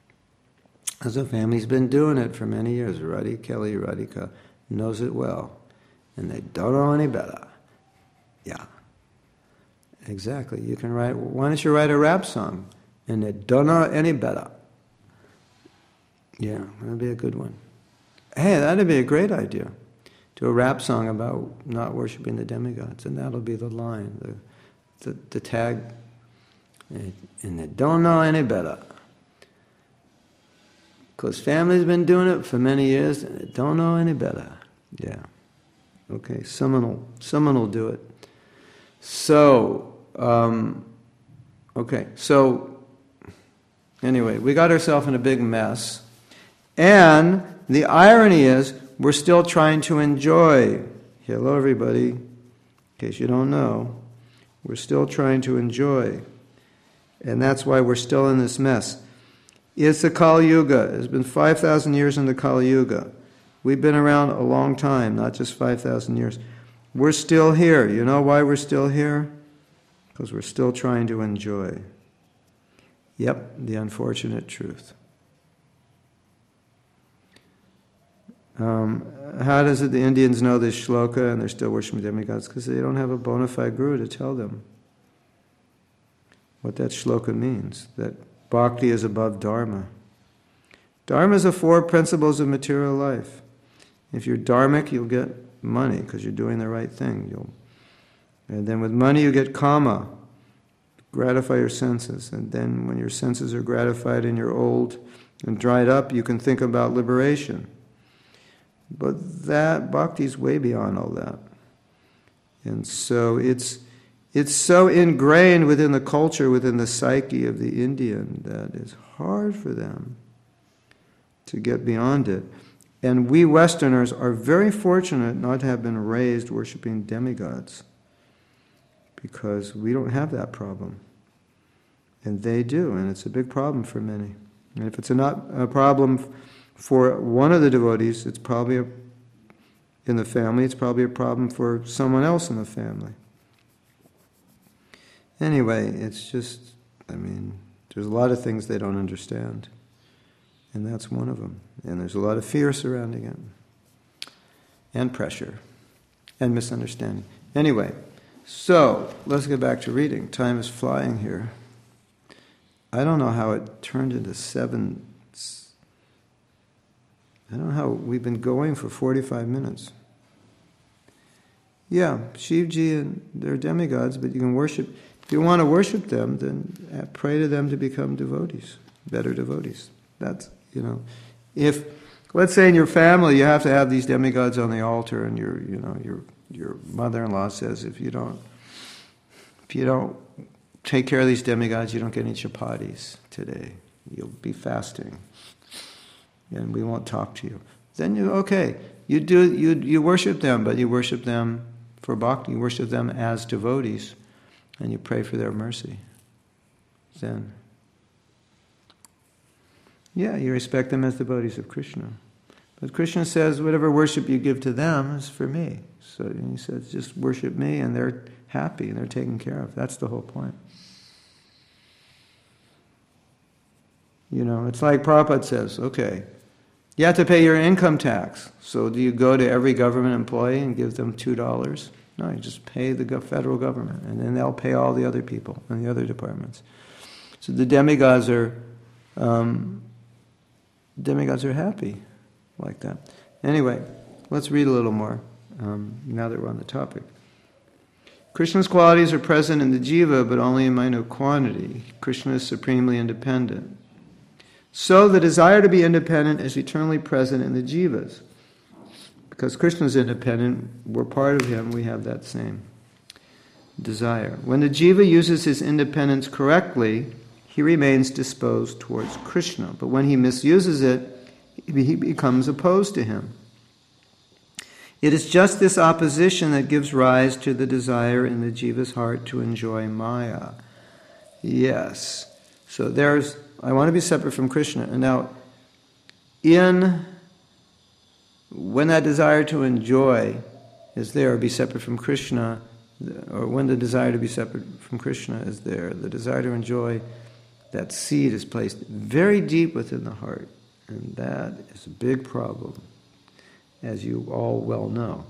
As a family's been doing it for many years. Radhi Kelly Radhika knows it well. And they don't know any better. Yeah. Exactly. You can write, why don't you write a rap song? And they don't know any better. Yeah, that'd be a good one. Hey, that'd be a great idea. Do a rap song about not worshiping the demigods, and that'll be the line, the tag. And they don't know any better. Because family's been doing it for many years, and they don't know any better. Yeah. Okay, someone will do it. So, anyway, we got ourselves in a big mess. And the irony is, we're still trying to enjoy. Hello, everybody. In case you don't know, we're still trying to enjoy. And that's why we're still in this mess. It's the Kali Yuga. It's been 5,000 years in the Kali Yuga. We've been around a long time, not just 5,000 years. We're still here. You know why we're still here? Because we're still trying to enjoy. Yep, the unfortunate truth. How does it the Indians know this shloka and they're still worshiping demigods? Because they don't have a bona fide guru to tell them what that shloka means, that bhakti is above dharma. Dharma is the four principles of material life. If you're dharmic, you'll get money because you're doing the right thing. And then with money you get kama, gratify your senses. And then when your senses are gratified and you're old and dried up, you can think about liberation. But that bhakti is way beyond all that. And so it's so ingrained within the culture, within the psyche of the Indian, that it's hard for them to get beyond it. And we Westerners are very fortunate not to have been raised worshiping demigods, because we don't have that problem. And they do, and it's a big problem for many. And if it's not a problem for one of the devotees, it's probably in the family, it's probably a problem for someone else in the family. Anyway, it's just, there's a lot of things they don't understand. And that's one of them. And there's a lot of fear surrounding it. And pressure. And misunderstanding. Anyway, so let's get back to reading. Time is flying here. I don't know how it turned into 7. I don't know how we've been going for 45 minutes. Yeah, Shivji and they're demigods, but you can worship. If you want to worship them, then pray to them to become devotees, better devotees. That's, if, let's say in your family you have to have these demigods on the altar, and your mother-in-law says if you don't take care of these demigods, you don't get any chapatis today. You'll be fasting, and we won't talk to you. Then you worship them, but you worship them for bhakti. You worship them as devotees, and you pray for their mercy. Then, you respect them as devotees of Krishna. But Krishna says, whatever worship you give to them is for me. So he says, just worship me, and they're happy, and they're taken care of. That's the whole point. It's like Prabhupada says, okay, you have to pay your income tax. So do you go to every government employee and give them $2? No, you just pay the federal government, and then they'll pay all the other people in the other departments. So the demigods are happy like that. Anyway, let's read a little more now that we're on the topic. Krishna's qualities are present in the jiva, but only in minute quantity. Krishna is supremely independent. So the desire to be independent is eternally present in the jivas. Because Krishna is independent, we're part of him, we have that same desire. When the jiva uses his independence correctly, he remains disposed towards Krishna. But when he misuses it, he becomes opposed to him. It is just this opposition that gives rise to the desire in the jiva's heart to enjoy Maya. Yes. So I want to be separate from Krishna. And now, when that desire to enjoy is there, or be separate from Krishna, or when the desire to be separate from Krishna is there, the desire to enjoy, that seed is placed very deep within the heart. And that is a big problem, as you all well know.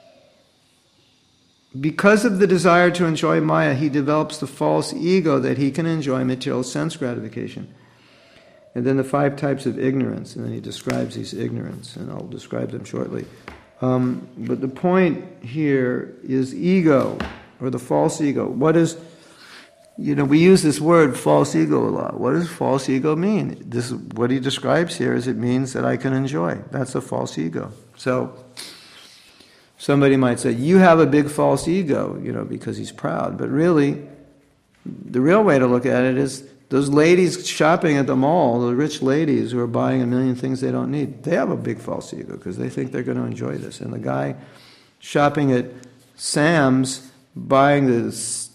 Because of the desire to enjoy Maya, he develops the false ego that he can enjoy material sense gratification. And then the 5 types of ignorance, and then he describes these ignorance, and I'll describe them shortly. But the point here is ego, or the false ego. What is, we use this word false ego a lot. What does false ego mean? This is what he describes here is it means that I can enjoy. That's a false ego. So somebody might say, you have a big false ego, because he's proud. But really, the real way to look at it is those ladies shopping at the mall, the rich ladies who are buying a million things they don't need, they have a big false ego because they think they're going to enjoy this. And the guy shopping at Sam's buying the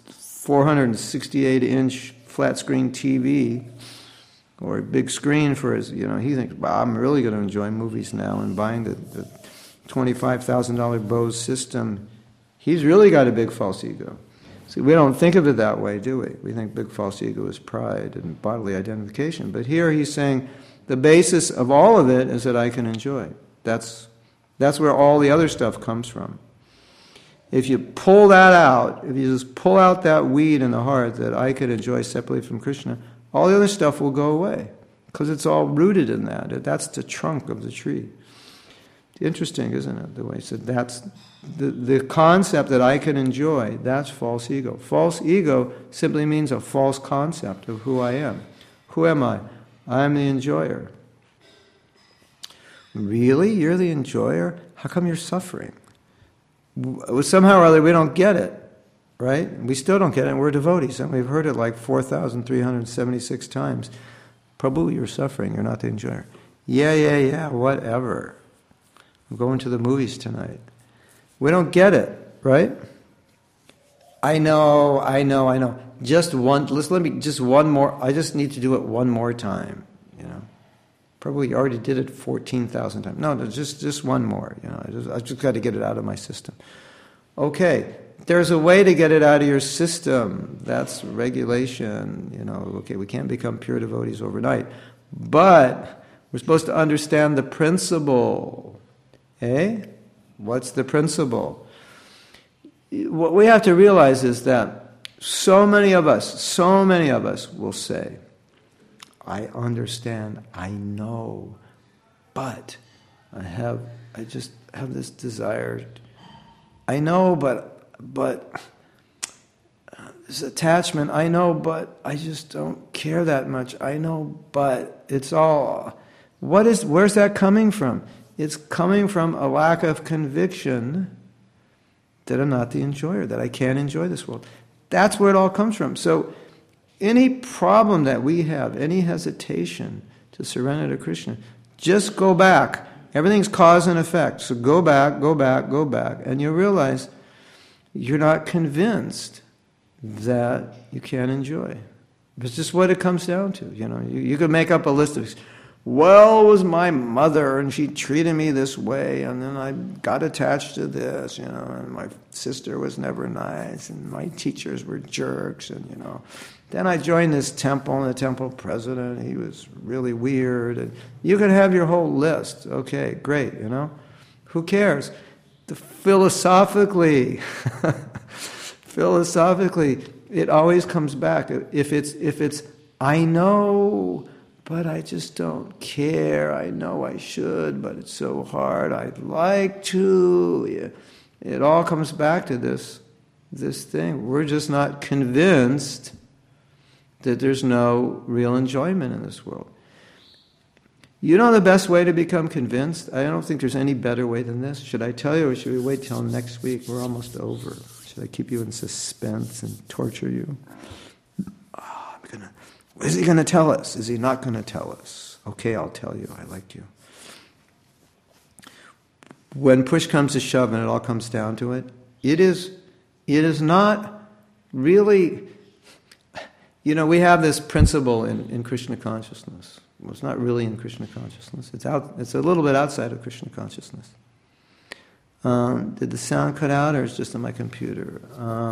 468-inch flat-screen TV or a big screen for his, he thinks, wow, I'm really going to enjoy movies now, and buying the $25,000 Bose system, he's really got a big false ego. See, we don't think of it that way, do we? We think big false ego is pride and bodily identification. But here he's saying the basis of all of it is that I can enjoy. That's That's where all the other stuff comes from. If you pull that out, if you just pull out that weed in the heart that I could enjoy separately from Krishna, all the other stuff will go away. Because it's all rooted in that. That's the trunk of the tree. Interesting, isn't it? The way he said that's the concept that I can enjoy, that's false ego. False ego simply means a false concept of who I am. Who am I? I'm the enjoyer. Really? You're the enjoyer? How come you're suffering? Somehow or other we don't get it, right? We still don't get it, and we're devotees, and we've heard it like 4,376 times. Prabhu, you're suffering, you're not the enjoyer. Yeah, whatever. I'm going to the movies tonight. We don't get it, right? I know. Just one more, I just need to do it one more time, Probably you already did it 14,000 times. No, just one more, I just got to get it out of my system. Okay, there's a way to get it out of your system. That's regulation, Okay, we can't become pure devotees overnight. But we're supposed to understand the principle. What's the principle? What we have to realize is that so many of us will say, I understand, I know, but I just have this desire. I know, but this attachment, I know, but I just don't care that much. I know, but it's all. Where's that coming from? It's coming from a lack of conviction that I'm not the enjoyer, that I can't enjoy this world. That's where it all comes from. So any problem that we have, any hesitation to surrender to Krishna, just go back. Everything's cause and effect. So go back, and you realize you're not convinced that you can't enjoy. It's just what it comes down to. You could make up a list of, well, it was my mother, and she treated me this way, and then I got attached to this, and my sister was never nice, and my teachers were jerks, and, Then I joined this temple, and the temple president, he was really weird, and you could have your whole list. Okay, great, Who cares? Philosophically, it always comes back. If it's, I know, but I just don't care. I know I should, but it's so hard. I'd like to. It all comes back to this thing. We're just not convinced that there's no real enjoyment in this world. The best way to become convinced? I don't think there's any better way than this. Should I tell you, or should we wait till next week? We're almost over. Should I keep you in suspense and torture you? Is he going to tell us? Is he not going to tell us? Okay, I'll tell you. I liked you. When push comes to shove and it all comes down to it, it is not really. We have this principle in Krishna consciousness. Well, it's not really in Krishna consciousness. It's a little bit outside of Krishna consciousness. Did the sound cut out, or is it just on my computer?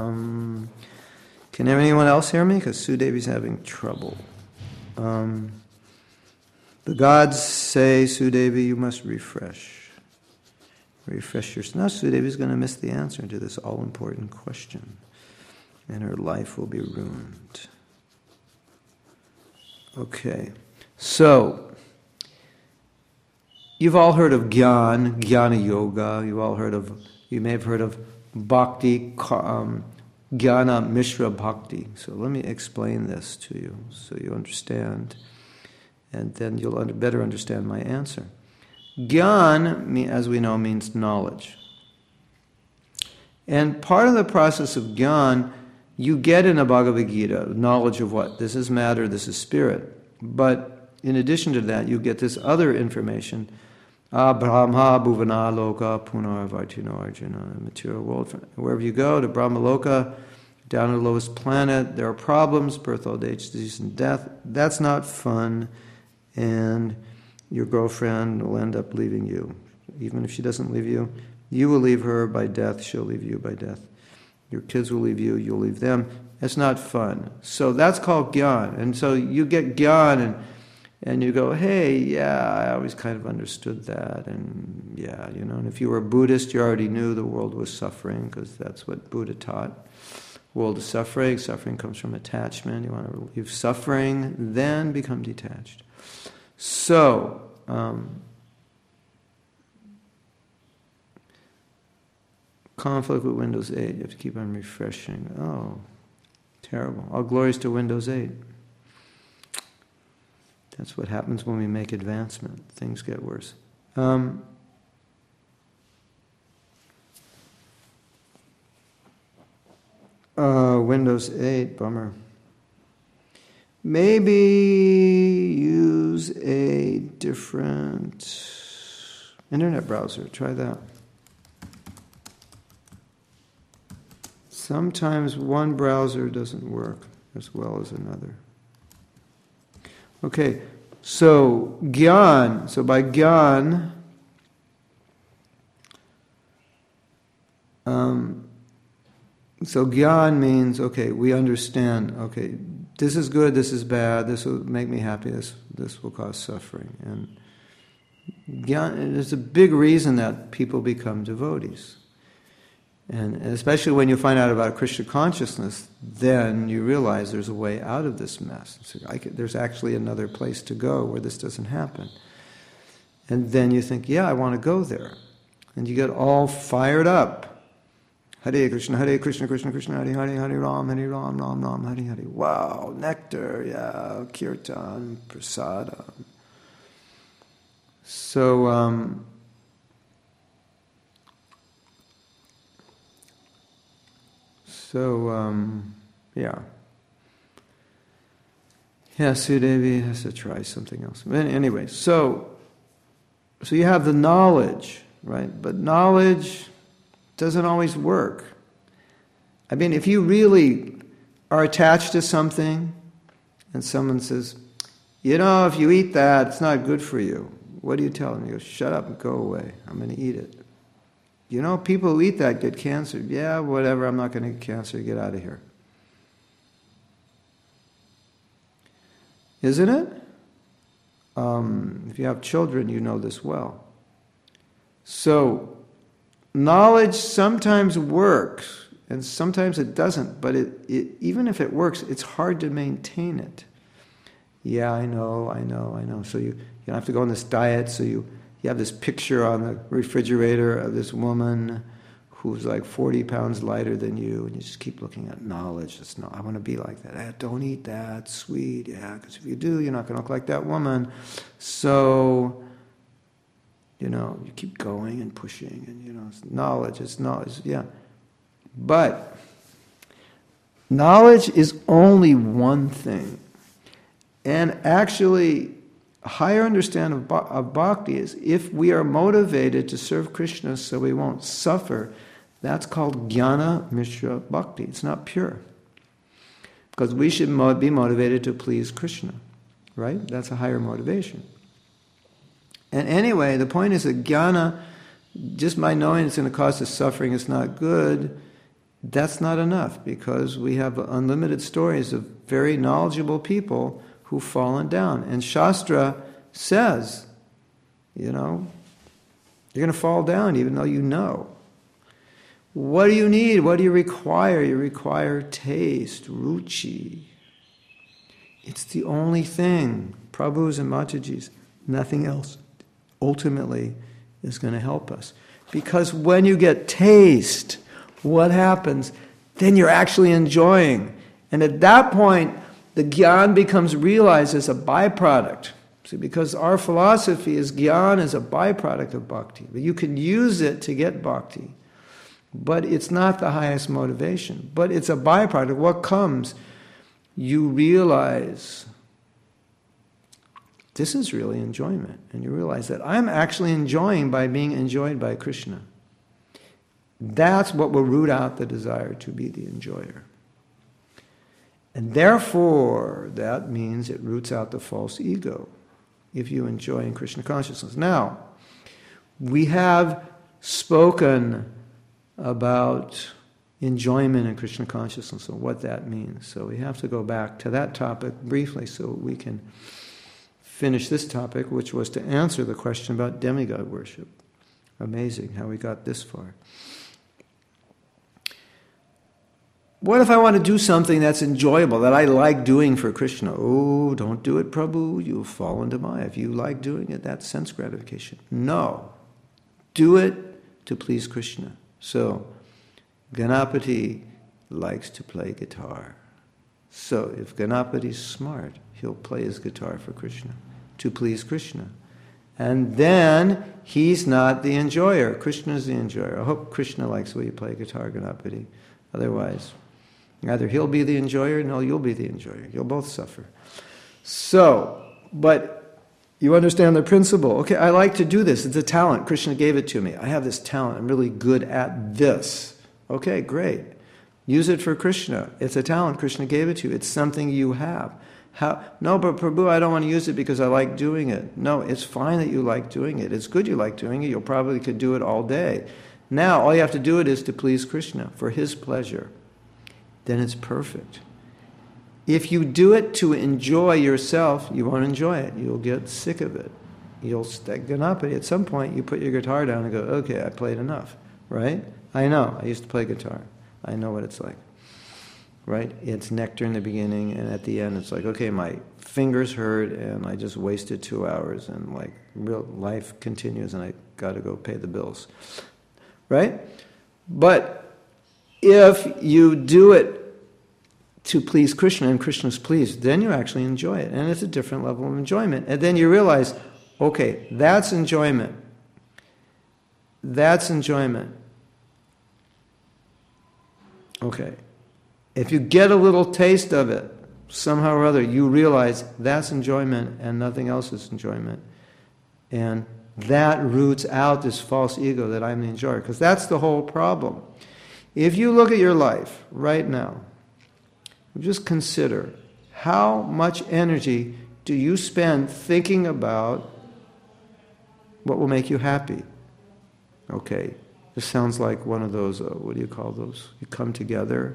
Can anyone else hear me? Because Sudevi's having trouble. The gods say, Sudevi, you must refresh. Refresh yourself. Now Sudevi's going to miss the answer to this all-important question, and her life will be ruined. Okay, so you've all heard of Jnana Yoga. You may have heard of Bhakti, Jnana Mishra Bhakti. So let me explain this to you so you understand, and then you'll better understand my answer. Gyan, as we know, means knowledge. And part of the process of Gyan, you get in the Bhagavad Gita, knowledge of what? This is matter, this is spirit. But in addition to that, you get this other information, Brahma Bhuvana Loka Punarvartino Arjuna, the material world. Wherever you go, to Brahma Loka, down to the lowest planet, there are problems, birth, old age, disease, and death. That's not fun, and your girlfriend will end up leaving you. Even if she doesn't leave you, you will leave her by death, she'll leave you by death. Your kids will leave you, you'll leave them. It's not fun. So that's called Gyan. And so you get Gyan, And you go, hey, yeah, I always kind of understood that. And yeah, and if you were a Buddhist, you already knew the world was suffering, because that's what Buddha taught. World is suffering. Suffering comes from attachment. You want to relieve suffering, then become detached. So, conflict with Windows 8. You have to keep on refreshing. Oh, terrible. All glories to Windows 8. That's what happens when we make advancement. Things get worse. Windows 8, bummer. Maybe use a different internet browser. Try that. Sometimes one browser doesn't work as well as another. Okay, so Gyan. So by Gyan, so Gyan means, okay, we understand, okay, this is good, this is bad, this will make me happy, this will cause suffering. And Gyan is a big reason that people become devotees. And especially when you find out about Krishna consciousness, then you realize there's a way out of this mess. So there's actually another place to go where this doesn't happen. And then you think, yeah, I want to go there. And you get all fired up. Hare Krishna, Krishna Krishna, Hare Hare, Hare Ram, Ram Ram, Hare Hare. Wow, nectar, yeah, kirtan, prasada. So, yeah. Yeah, Sudevi has to try something else. Anyway, so you have the knowledge, right? But knowledge doesn't always work. I mean, if you really are attached to something and someone says, if you eat that, it's not good for you. What do you tell them? You go, shut up and go away. I'm going to eat it. People who eat that get cancer. Yeah, whatever, I'm not going to get cancer. Get out of here. Isn't it? If you have children, you know this well. So, knowledge sometimes works, and sometimes it doesn't. But even if it works, it's hard to maintain it. Yeah, I know. So you don't have to go on this diet, so you have this picture on the refrigerator of this woman who's like 40 pounds lighter than you, and you just keep looking at knowledge. I want to be like that. Don't eat that, sweet, yeah, because if you do, you're not going to look like that woman. So, you keep going and pushing, and it's knowledge, yeah. But knowledge is only one thing. And actually, a higher understanding of bhakti is if we are motivated to serve Krishna so we won't suffer, that's called jnana mishra bhakti. It's not pure. Because we should be motivated to please Krishna, right? That's a higher motivation. And anyway, the point is that jnana, just by knowing it's going to cause us suffering, it's not good, that's not enough, because we have unlimited stories of very knowledgeable people who've fallen down. And Shastra says, you're going to fall down even though you know. What do you need? What do you require? You require taste, ruchi. It's the only thing. Prabhus and Matajis, nothing else ultimately is going to help us. Because when you get taste, what happens? Then you're actually enjoying. And at that point, the gyan becomes realized as a byproduct. See, because our philosophy is gyan is a byproduct of bhakti. But you can use it to get bhakti. But it's not the highest motivation. But it's a byproduct. What comes? You realize this is really enjoyment. And you realize that I'm actually enjoying by being enjoyed by Krishna. That's what will root out the desire to be the enjoyer. And therefore, that means it roots out the false ego if you enjoy in Krishna consciousness. Now, we have spoken about enjoyment in Krishna consciousness and what that means. So we have to go back to that topic briefly so we can finish this topic, which was to answer the question about demigod worship. Amazing how we got this far. What if I want to do something that's enjoyable, that I like doing for Krishna? Oh, don't do it, Prabhu. You'll fall into Maya. If you like doing it, that's sense gratification. No. Do it to please Krishna. So, Ganapati likes to play guitar. So, if Ganapati's smart, he'll play his guitar for Krishna, to please Krishna. And then, he's not the enjoyer. Krishna's the enjoyer. I hope Krishna likes the way you play guitar, Ganapati. Otherwise, either he'll be the enjoyer, no, you'll be the enjoyer. You'll both suffer. So, but you understand the principle. Okay, I like to do this. It's a talent. Krishna gave it to me. I have this talent. I'm really good at this. Okay, great. Use it for Krishna. It's a talent. Krishna gave it to you. It's something you have. How? No, but Prabhu, I don't want to use it because I like doing it. No, it's fine that you like doing it. It's good you like doing it. You probably could do it all day. Now, all you have to do it is to please Krishna, for his pleasure. Then it's perfect. If you do it to enjoy yourself, you won't enjoy it. You'll get sick of it. You'll stick Ganapati. At some point, you put your guitar down and go, okay, I played enough, right? I know. I used to play guitar. I know what it's like, right? It's nectar in the beginning, and at the end, it's like, okay, my fingers hurt, and I just wasted 2 hours, and like real life continues, and I got to go pay the bills, right? But if you do it to please Krishna, and Krishna's pleased, then you actually enjoy it, and it's a different level of enjoyment. And then you realize, okay, that's enjoyment. That's enjoyment. Okay. If you get a little taste of it, somehow or other, you realize that's enjoyment and nothing else is enjoyment. And that roots out this false ego that I'm the enjoyer, because that's the whole problem. If you look at your life right now, just consider how much energy do you spend thinking about what will make you happy? Okay, this sounds like one of those, what do you call those? You come together,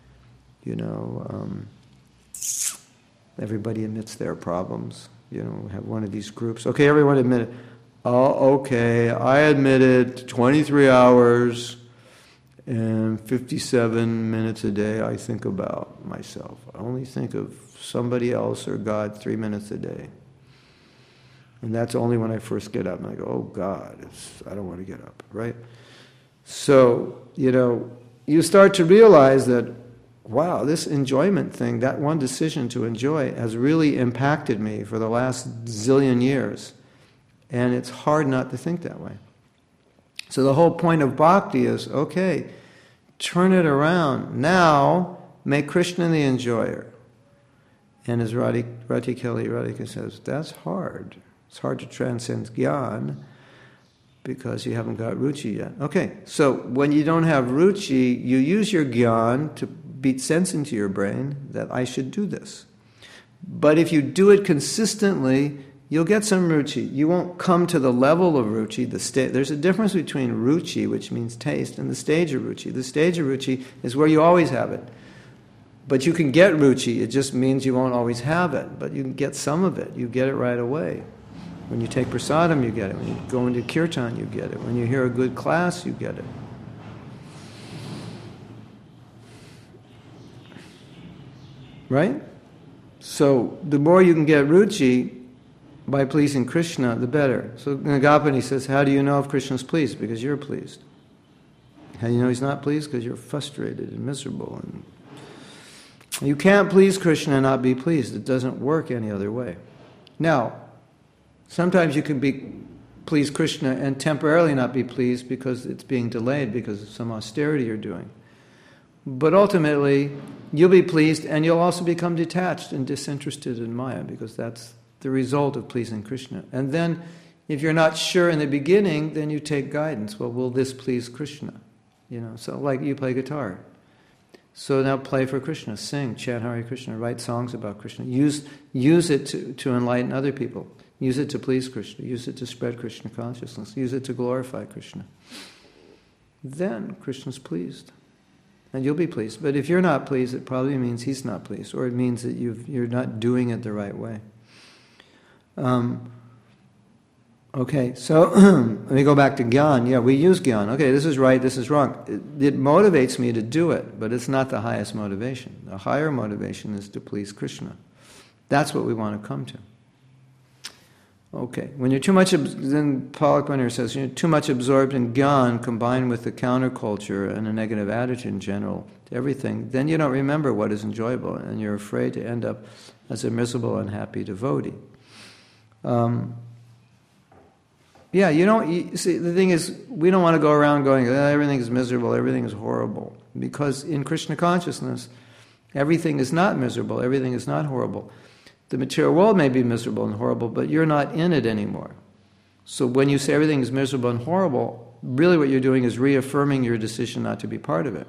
everybody admits their problems. We have one of these groups. Okay, everyone admit it. Oh, okay, I admitted 23 hours and 57 minutes a day I think about myself. I only think of somebody else or God 3 minutes a day. And that's only when I first get up and I go, oh God, I don't want to get up, right? So, you start to realize that, wow, this enjoyment thing, that one decision to enjoy has really impacted me for the last zillion years. And it's hard not to think that way. So the whole point of bhakti is, okay, turn it around. Now, make Krishna the enjoyer. And as Radhika says, that's hard. It's hard to transcend jnana because you haven't got ruchi yet. Okay, so when you don't have ruchi, you use your jnana to beat sense into your brain that I should do this. But if you do it consistently, you'll get some ruchi. You won't come to the level of ruchi. There's a difference between ruchi, which means taste, and the stage of ruchi. The stage of ruchi is where you always have it. But you can get ruchi. It just means you won't always have it. But you can get some of it. You get it right away. When you take prasadam, you get it. When you go into kirtan, you get it. When you hear a good class, you get it. Right? So the more you can get ruchi by pleasing Krishna, the better. So Nagapani says, how do you know if Krishna's pleased? Because you're pleased. How do you know he's not pleased? Because you're frustrated and miserable. And you can't please Krishna and not be pleased. It doesn't work any other way. Now, sometimes you can please Krishna and temporarily not be pleased because it's being delayed because of some austerity you're doing. But ultimately, you'll be pleased and you'll also become detached and disinterested in Maya because that's the result of pleasing Krishna. And then, if you're not sure in the beginning, then you take guidance. Well, will this please Krishna? So like you play guitar. So now play for Krishna, sing, chant Hare Krishna, write songs about Krishna. Use it to enlighten other people. Use it to please Krishna. Use it to spread Krishna consciousness. Use it to glorify Krishna. Then Krishna's pleased. And you'll be pleased. But if you're not pleased, it probably means he's not pleased. Or it means that you're not doing it the right way. Okay, so let me go back to Gyan. Yeah, we use Gyan. Okay, this is right, this is wrong. It motivates me to do it, but it's not the highest motivation. The higher motivation is to please Krishna. That's what we want to come to. Okay, when you're too much, then Paul Quiner says, you're too much absorbed in Gyan combined with the counterculture and a negative attitude in general to everything, then you don't remember what is enjoyable, and you're afraid to end up as a miserable, unhappy devotee. Yeah, see, the thing is, we don't want to go around going, everything is miserable, everything is horrible. Because in Krishna consciousness, everything is not miserable, everything is not horrible. The material world may be miserable and horrible, but you're not in it anymore. So when you say everything is miserable and horrible, really what you're doing is reaffirming your decision not to be part of it.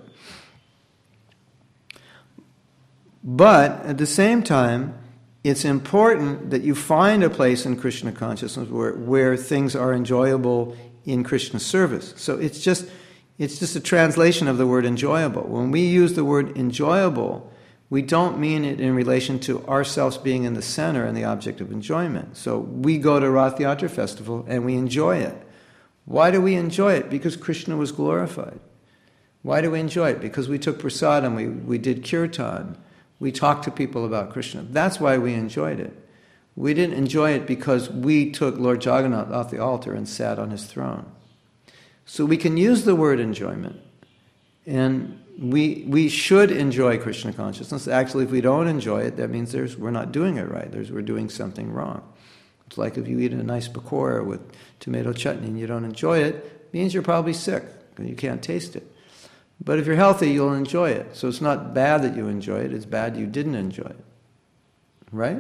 But at the same time, it's important that you find a place in Krishna consciousness where things are enjoyable in Krishna service. So it's just a translation of the word enjoyable. When we use the word enjoyable, we don't mean it in relation to ourselves being in the center and the object of enjoyment. So we go to Rath Yatra festival and we enjoy it. Why do we enjoy it? Because Krishna was glorified. Why do we enjoy it? Because we took prasadam, we did kirtan. We talked to people about Krishna. That's why we enjoyed it. We didn't enjoy it because we took Lord Jagannath off the altar and sat on his throne. So we can use the word enjoyment, and we should enjoy Krishna consciousness. Actually, if we don't enjoy it, that means we're not doing it right. We're doing something wrong. It's like if you eat a nice pakora with tomato chutney and you don't enjoy it, it means you're probably sick because you can't taste it. But if you're healthy, you'll enjoy it. So it's not bad that you enjoy it, it's bad you didn't enjoy it. Right?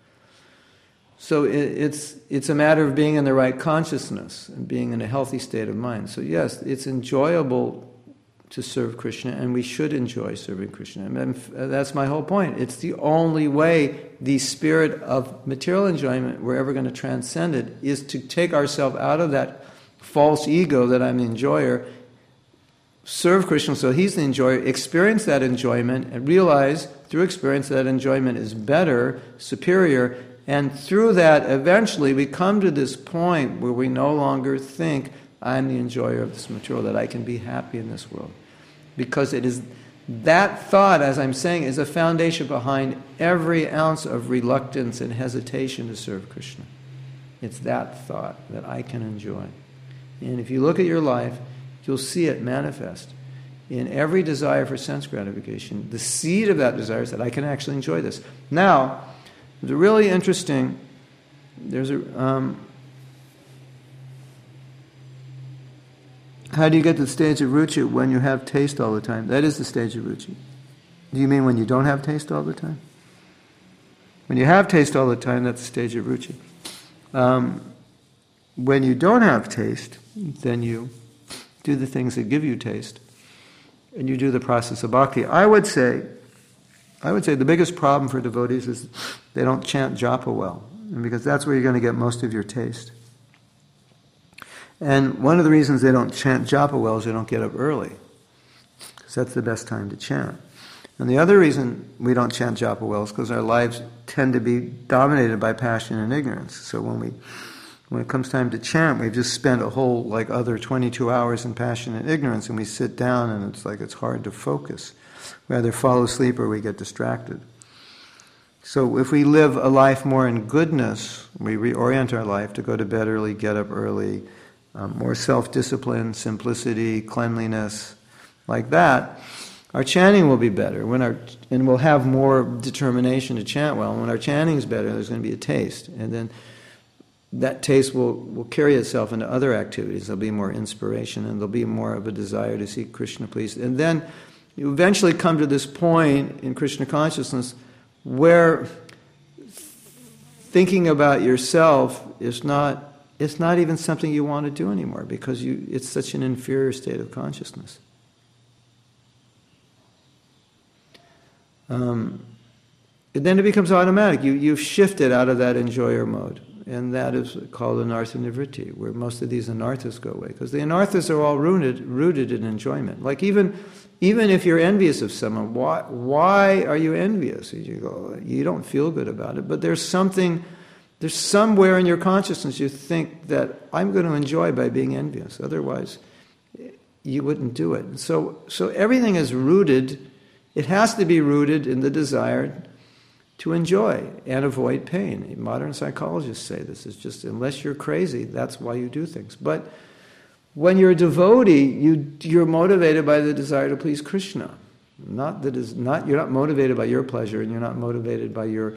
So it's a matter of being in the right consciousness and being in a healthy state of mind. So yes, it's enjoyable to serve Krishna, and we should enjoy serving Krishna. And that's my whole point. It's the only way the spirit of material enjoyment, we're ever going to transcend it, is to take ourselves out of that false ego that I'm the enjoyer, serve Krishna so he's the enjoyer, experience that enjoyment, and realize through experience that enjoyment is better, superior, and through that eventually we come to this point where we no longer think I'm the enjoyer of this material, that I can be happy in this world. Because it is that thought, as I'm saying, is a foundation behind every ounce of reluctance and hesitation to serve Krishna. It's that thought that I can enjoy. And if you look at your life, you'll see it manifest in every desire for sense gratification. The seed of that desire is that I can actually enjoy this. Now, there's a really interesting, how do you get to the stage of ruchi when you have taste all the time? That is the stage of ruchi. Do you mean when you don't have taste all the time? When you have taste all the time, that's the stage of ruchi. When you don't have taste, then you do the things that give you taste, and you do the process of bhakti. I would say the biggest problem for devotees is they don't chant japa well, because that's where you're going to get most of your taste. And one of the reasons they don't chant japa well is they don't get up early, because that's the best time to chant. And the other reason we don't chant japa well is because our lives tend to be dominated by passion and ignorance. So when it comes time to chant, we've just spent a whole other 22 hours in passion and ignorance, and we sit down and it's hard to focus. We either fall asleep or we get distracted. So if we live a life more in goodness, we reorient our life to go to bed early, get up early, more self-discipline, simplicity, cleanliness, like that, our chanting will be better. And we'll have more determination to chant well. And when our chanting is better, there's going to be a taste. And then that taste will carry itself into other activities. There'll be more inspiration, and there'll be more of a desire to seek Krishna pleased. And then you eventually come to this point in Krishna consciousness where thinking about yourself is not even something you want to do anymore, because it's such an inferior state of consciousness. And then it becomes automatic. You've shifted out of that enjoyer mode. And that is called anartha nivritti, where most of these anarthas go away. Because the anarthas are all rooted in enjoyment. Like even if you're envious of someone, why are you envious? You go, you don't feel good about it. But there's something There's somewhere in your consciousness you think that I'm going to enjoy by being envious. Otherwise, you wouldn't do it. So everything is rooted, it has to be rooted in the desire to enjoy and avoid pain. Modern psychologists say this is just, unless you're crazy, that's why you do things. But when you're a devotee, you're motivated by the desire to please Krishna. You're not motivated by your pleasure, and you're not motivated by your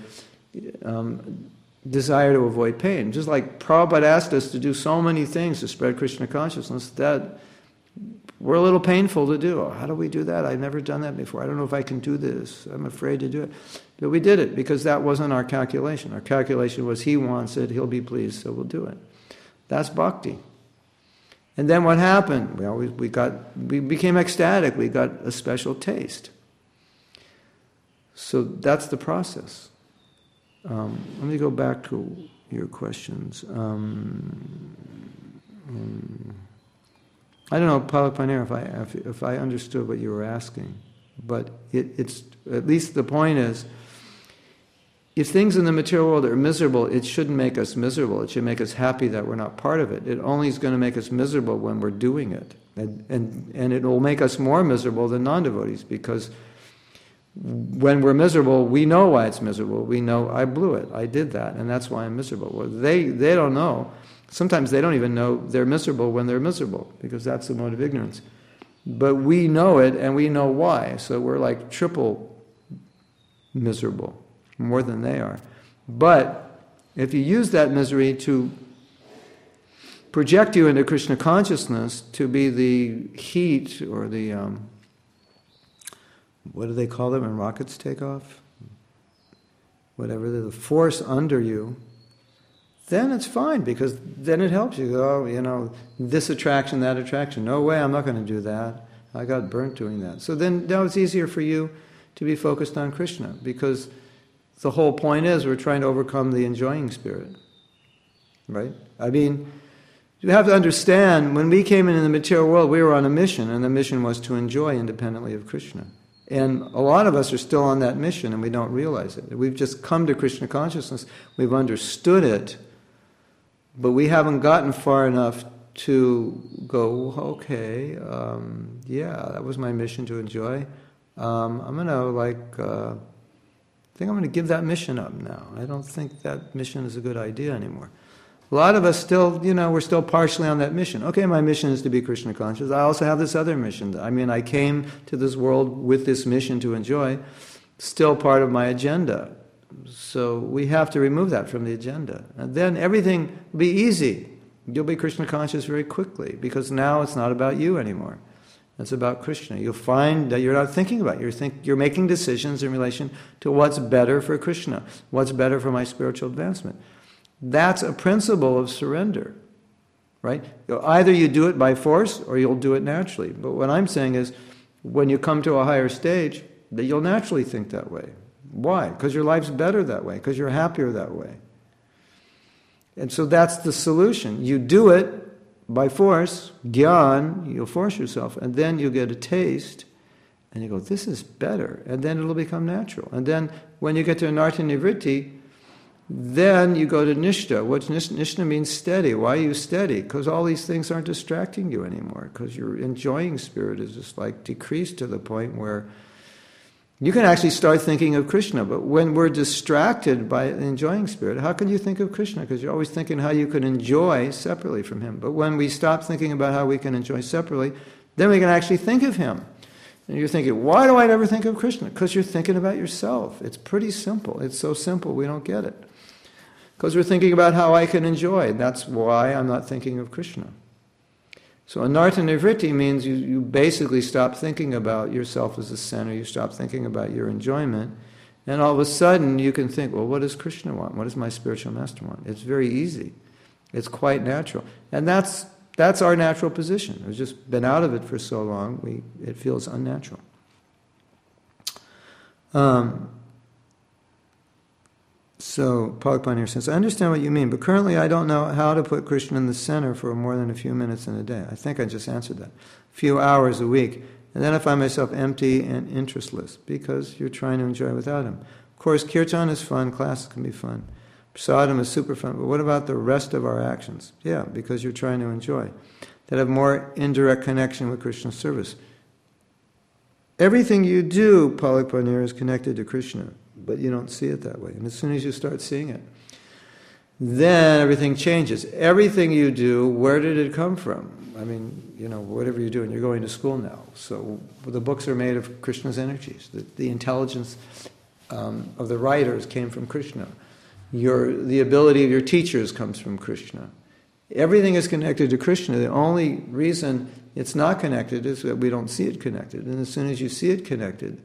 desire to avoid pain. Just like Prabhupada asked us to do so many things to spread Krishna consciousness that were a little painful to do. How do we do that? I've never done that before. I don't know if I can do this. I'm afraid to do it. But we did it because that wasn't our calculation. Our calculation was he wants it, he'll be pleased, so we'll do it. That's bhakti. And then what happened? Well, we became ecstatic. We got a special taste. So that's the process. Let me go back to your questions. I don't know, Palak, if I understood what you were asking, but it's at least the point is, if things in the material world are miserable, it shouldn't make us miserable. It should make us happy that we're not part of it. It only is going to make us miserable when we're doing it. And it will make us more miserable than non-devotees, because when we're miserable, we know why it's miserable. We know, I blew it, I did that, and that's why I'm miserable. Well, they don't know. Sometimes they don't even know they're miserable when they're miserable, because that's the mode of ignorance. But we know it, and we know why. So we're like triple miserable, more than they are. But if you use that misery to project you into Krishna consciousness, to be the heat or the, what do they call them when rockets take off? Whatever, the force under you, then it's fine, because then it helps you. Oh, this attraction, that attraction. No way, I'm not going to do that. I got burnt doing that. So then now it's easier for you to be focused on Krishna, because the whole point is we're trying to overcome the enjoying spirit. Right? I mean, you have to understand, when we came into the material world, we were on a mission, and the mission was to enjoy independently of Krishna. And a lot of us are still on that mission, and we don't realize it. We've just come to Krishna consciousness, we've understood it, but we haven't gotten far enough to go, okay, yeah, that was my mission to enjoy. I'm going to I think I'm going to give that mission up now. I don't think that mission is a good idea anymore. A lot of us still, we're still partially on that mission. Okay, my mission is to be Krishna conscious. I also have this other mission. I mean, I came to this world with this mission to enjoy, still part of my agenda. So we have to remove that from the agenda. And then everything will be easy. You'll be Krishna conscious very quickly, because now it's not about you anymore. It's about Krishna. You'll find that you're not thinking about it. You're making decisions in relation to what's better for Krishna, what's better for my spiritual advancement. That's a principle of surrender, right? Either you do it by force or you'll do it naturally. But what I'm saying is, when you come to a higher stage, that you'll naturally think that way. Why? Because your life's better that way, because you're happier that way. And so that's the solution. You do it by force, gyan, you'll force yourself, and then you get a taste, and you go, this is better, and then it'll become natural. And then when you get to anartha nivritti, then you go to nishta. What nishta means steady. Why are you steady? Because all these things aren't distracting you anymore, because your enjoying spirit is just like decreased to the point where you can actually start thinking of Krishna. But when we're distracted by the enjoying spirit, how can you think of Krishna? Because you're always thinking how you can enjoy separately from him. But when we stop thinking about how we can enjoy separately, then we can actually think of him. And you're thinking, why do I never think of Krishna? Because you're thinking about yourself. It's pretty simple. It's so simple we don't get it. Because we're thinking about how I can enjoy. That's why I'm not thinking of Krishna. So anartha nivritti means you basically stop thinking about yourself as the center, you stop thinking about your enjoyment, and all of a sudden you can think, well, what does Krishna want? What does my spiritual master want? It's very easy. It's quite natural. And that's our natural position. We've just been out of it for so long, it feels unnatural. So, Palak says, I understand what you mean, but currently I don't know how to put Krishna in the center for more than a few minutes in a day. I think I just answered that. A few hours a week. And then I find myself empty and interestless, because you're trying to enjoy without him. Of course, kirtan is fun, classes can be fun. Prasadam is super fun, but what about the rest of our actions? Yeah, because you're trying to enjoy. That have more indirect connection with Krishna service. Everything you do, Palak-Panir, is connected to Krishna, but you don't see it that way. And as soon as you start seeing it, then everything changes. Everything you do, where did it come from? I mean, whatever you're doing, you're going to school now. So the books are made of Krishna's energies. The intelligence of the writers came from Krishna. The ability of your teachers comes from Krishna. Everything is connected to Krishna. The only reason it's not connected is that we don't see it connected. And as soon as you see it connected,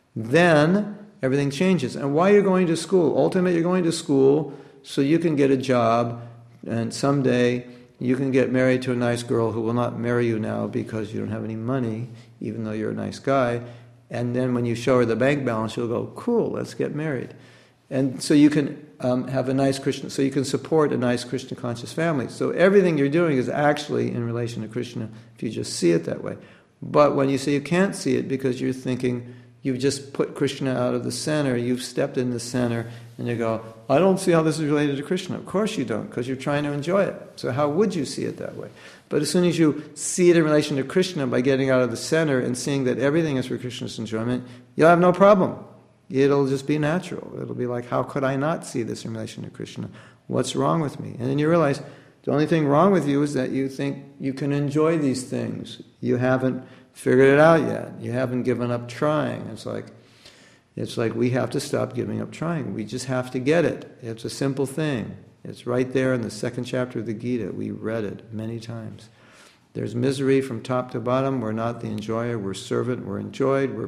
then everything changes. And why you're going to school? Ultimately, you're going to school so you can get a job, and someday you can get married to a nice girl who will not marry you now because you don't have any money, even though you're a nice guy. And then when you show her the bank balance, she'll go, cool, let's get married. And so you can have a nice Krishna, so you can support a nice Krishna conscious family. So everything you're doing is actually in relation to Krishna if you just see it that way. But when you say you can't see it because you're thinking you've just put Krishna out of the center, you've stepped in the center, and you go, I don't see how this is related to Krishna. Of course you don't, because you're trying to enjoy it. So how would you see it that way? But as soon as you see it in relation to Krishna by getting out of the center and seeing that everything is for Krishna's enjoyment, you'll have no problem. It'll just be natural. It'll be like, how could I not see this in relation to Krishna? What's wrong with me? And then you realize the only thing wrong with you is that you think you can enjoy these things. You haven't figured it out yet. You haven't given up trying. It's like we have to stop giving up trying. We just have to get it. It's a simple thing. It's right there in the second chapter of the Gita. We read it many times. There's misery from top to bottom. We're not the enjoyer. We're servant. We're enjoyed. We're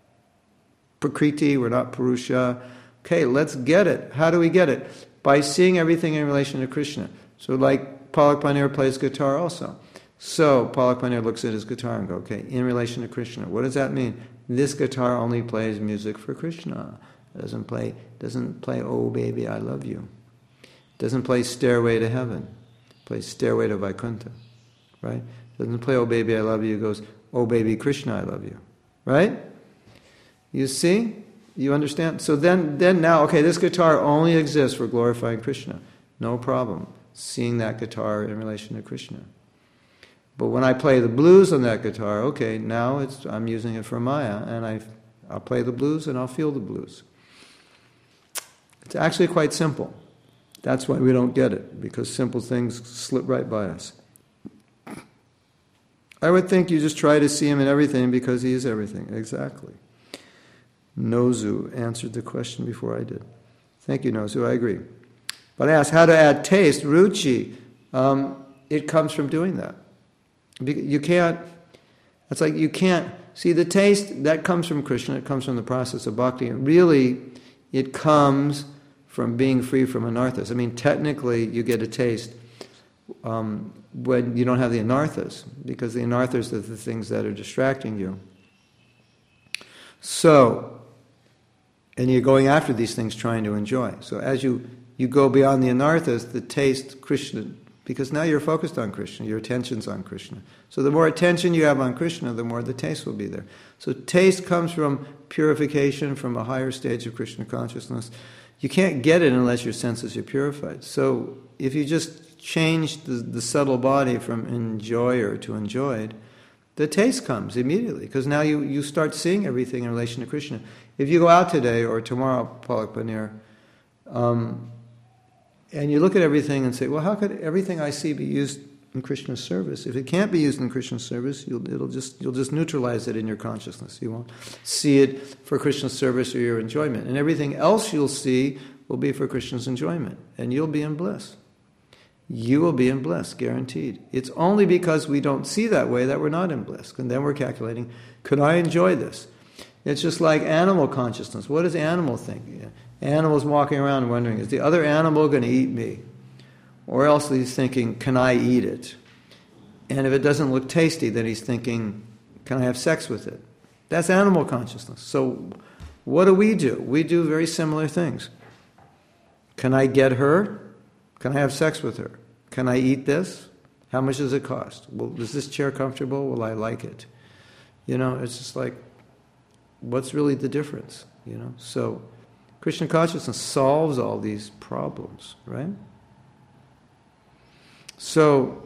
Prakriti, we're not Purusha. Okay, let's get it. How do we get it? By seeing everything in relation to Krishna. So like Palak-Panir plays guitar also. So Palak-Panir looks at his guitar and goes, okay, in relation to Krishna. What does that mean? This guitar only plays music for Krishna. It doesn't play, Oh Baby, I Love You. It doesn't play Stairway to Heaven. It plays Stairway to Vaikuntha. Right? It doesn't play Oh Baby, I Love You. It goes, Oh Baby, Krishna, I Love You. Right? You see? You understand? So then now, okay, this guitar only exists for glorifying Krishna. No problem. Seeing that guitar in relation to Krishna. But when I play the blues on that guitar, okay, now I'm using it for Maya, and I'll play the blues and I'll feel the blues. It's actually quite simple. That's why we don't get it, because simple things slip right by us. I would think you just try to see him in everything because he is everything. Exactly. Nozu answered the question before I did. Thank you, Nozu, I agree. But I asked how to add taste, ruchi. It comes from doing that. You can't see the taste, that comes from Krishna, it comes from the process of bhakti. And really, it comes from being free from anarthas. I mean, technically, you get a taste when you don't have the anarthas, because the anarthas are the things that are distracting you. So, and you're going after these things trying to enjoy. So as you go beyond the anarthas, the taste, Krishna, because now you're focused on Krishna, your attention's on Krishna. So the more attention you have on Krishna, the more the taste will be there. So taste comes from purification, from a higher stage of Krishna consciousness. You can't get it unless your senses are purified. So if you just change the subtle body from enjoyer to enjoyed, the taste comes immediately, because now you start seeing everything in relation to Krishna. If you go out today or tomorrow, Palak-Panir, and you look at everything and say, well, how could everything I see be used in Krishna's service? If it can't be used in Krishna's service, you'll just neutralize it in your consciousness. You won't see it for Krishna's service or your enjoyment. And everything else you'll see will be for Krishna's enjoyment. And you'll be in bliss. You will be in bliss, guaranteed. It's only because we don't see that way that we're not in bliss. And then we're calculating, could I enjoy this? It's just like animal consciousness. What does animal think? Animals walking around wondering, is the other animal going to eat me? Or else he's thinking, can I eat it? And if it doesn't look tasty, then he's thinking, can I have sex with it? That's animal consciousness. So what do? We do very similar things. Can I get her? Can I have sex with her? Can I eat this? How much does it cost? Well, is this chair comfortable? Will I like it? It's just like, what's really the difference? So Krishna consciousness solves all these problems, right? So,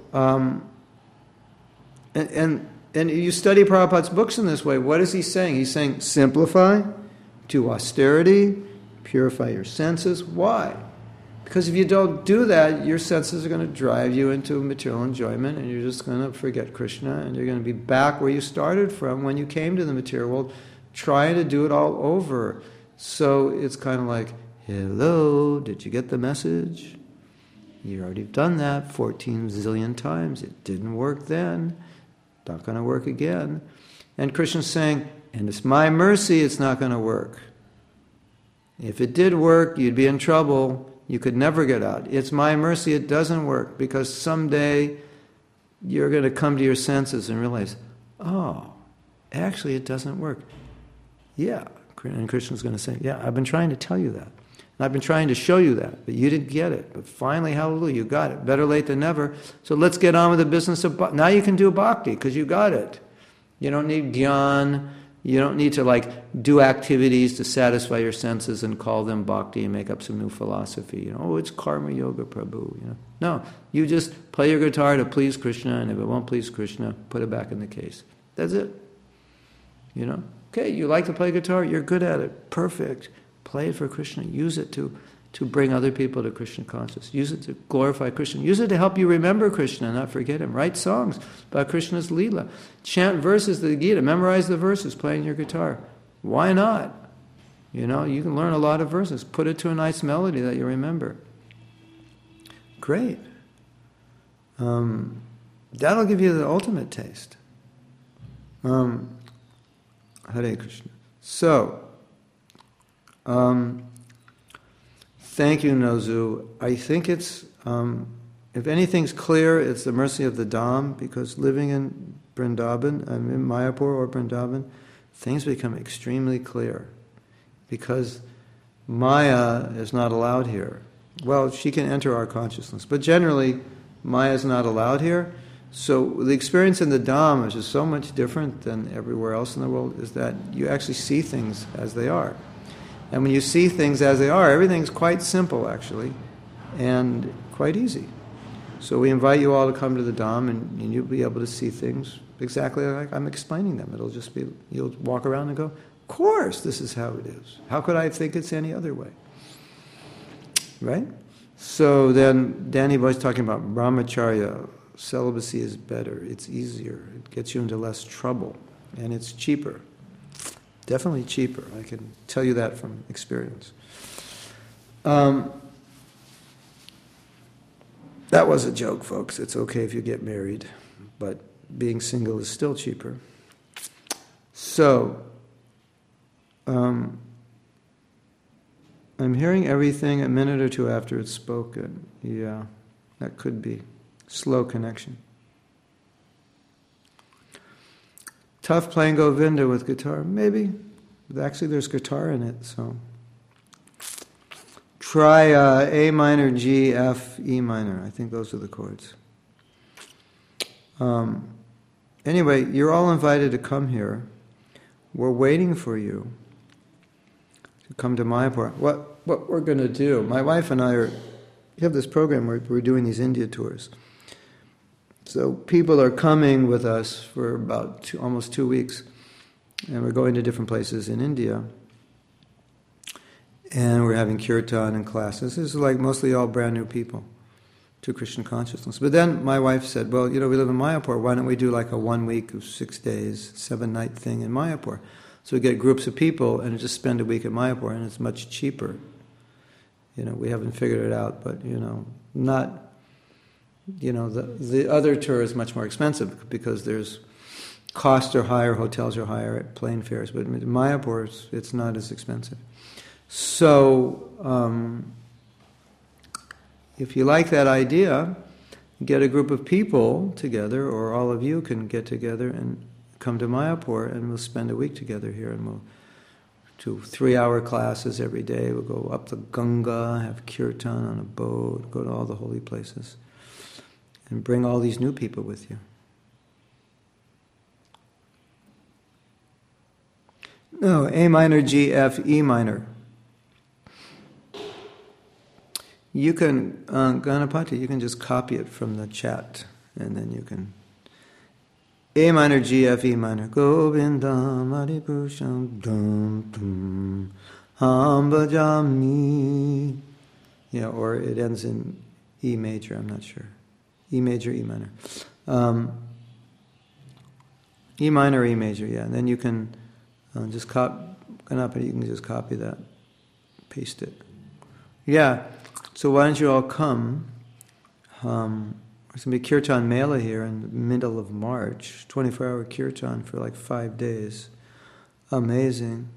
and you study Prabhupada's books in this way. What is he saying? He's saying, simplify, do austerity, purify your senses. Why? Because if you don't do that, your senses are going to drive you into material enjoyment, and you're just going to forget Krishna, and you're going to be back where you started from when you came to the material world, trying to do it all over. So it's kind of like, hello, did you get the message? You already done that 14 zillion times. It didn't work then. Not going to work again. And Krishna's saying, and it's my mercy, it's not going to work. If it did work, you'd be in trouble. You could never get out. It's my mercy, it doesn't work, because someday you're going to come to your senses and realize, oh, actually it doesn't work. Yeah. And Krishna's going to say, yeah, I've been trying to tell you that. And I've been trying to show you that, but you didn't get it. But finally, hallelujah, you got it. Better late than never. So let's get on with the business of bhakti. Now you can do bhakti because you got it. You don't need gyan. You don't need to do activities to satisfy your senses and call them bhakti and make up some new philosophy. Oh, it's karma yoga, Prabhu. No, you just play your guitar to please Krishna, and if it won't please Krishna, put it back in the case. That's it. Okay, you like to play guitar, you're good at it. Perfect. Play it for Krishna. Use it to bring other people to Krishna consciousness. Use it to glorify Krishna. Use it to help you remember Krishna and not forget Him. Write songs about Krishna's Leela. Chant verses of the Gita. Memorize the verses playing your guitar. Why not? You can learn a lot of verses. Put it to a nice melody that you remember. Great. That'll give you the ultimate taste. Hare Krishna. So, thank you, Nozu. I think it's, if anything's clear, it's the mercy of the Dham, because living in Vrindavan, in Mayapur or Vrindavan, things become extremely clear. Because Maya is not allowed here. Well, she can enter our consciousness, but generally, Maya is not allowed here. So the experience in the Dham, which is so much different than everywhere else in the world, is that you actually see things as they are. And when you see things as they are, everything's quite simple, actually, and quite easy. So we invite you all to come to the Dham, and you'll be able to see things exactly like I'm explaining them. It'll just be, you'll walk around and go, of course, this is how it is. How could I think it's any other way? Right? So then Danny Boy's talking about brahmacharya. Celibacy is better, it's easier, it gets you into less trouble, and it's cheaper. Definitely cheaper, I can tell you that from experience. That was a joke, folks. It's okay if you get married, but being single is still cheaper. So, I'm hearing everything a minute or two after it's spoken. Yeah, that could be. Slow connection. Tough playing Govinda with guitar? Maybe. But actually there's guitar in it, so. Try A minor, G, F, E minor. I think those are the chords. Anyway, you're all invited to come here. We're waiting for you to come to Mayapur. What we're going to do, my wife and I have this program where we're doing these India tours. So people are coming with us for about almost 2 weeks, and we're going to different places in India, and we're having kirtan and classes. This is like mostly all brand new people to Krishna consciousness. But then my wife said, well, we live in Mayapur, why don't we do like a 1 week of 6 days, 7-night thing in Mayapur? So we get groups of people and just spend a week at Mayapur, and it's much cheaper. We haven't figured it out, but, not... the other tour is much more expensive because there's costs are higher, hotels are higher, plane fares. But in Mayapur, it's not as expensive. So, if you like that idea, get a group of people together, or all of you can get together and come to Mayapur, and we'll spend a week together here, and we'll do 3-hour classes every day. We'll go up the Ganga, have kirtan on a boat, go to all the holy places. And bring all these new people with you. No, A minor, G, F, E minor. You can, Ganapati, you can just copy it from the chat, and then you can. A minor, G, F, E minor. Govindam Adipurusham Dum Dum Ham Bhajami. Yeah, or it ends in E major, I'm not sure. E major, E minor. E minor, E major, yeah. And then you can just Ganapati, you can just copy that, paste it. Yeah, so why don't you all come? There's going to be Kirtan Mela here in the middle of March, 24-hour Kirtan for like 5 days. Amazing.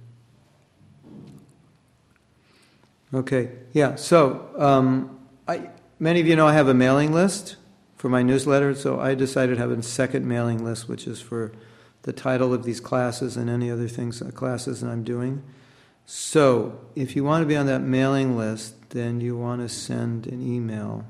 Okay, yeah, so many of you know I have a mailing list for my newsletter, so I decided to have a second mailing list, which is for the title of these classes and any other classes that I'm doing. So, if you want to be on that mailing list, then you want to send an email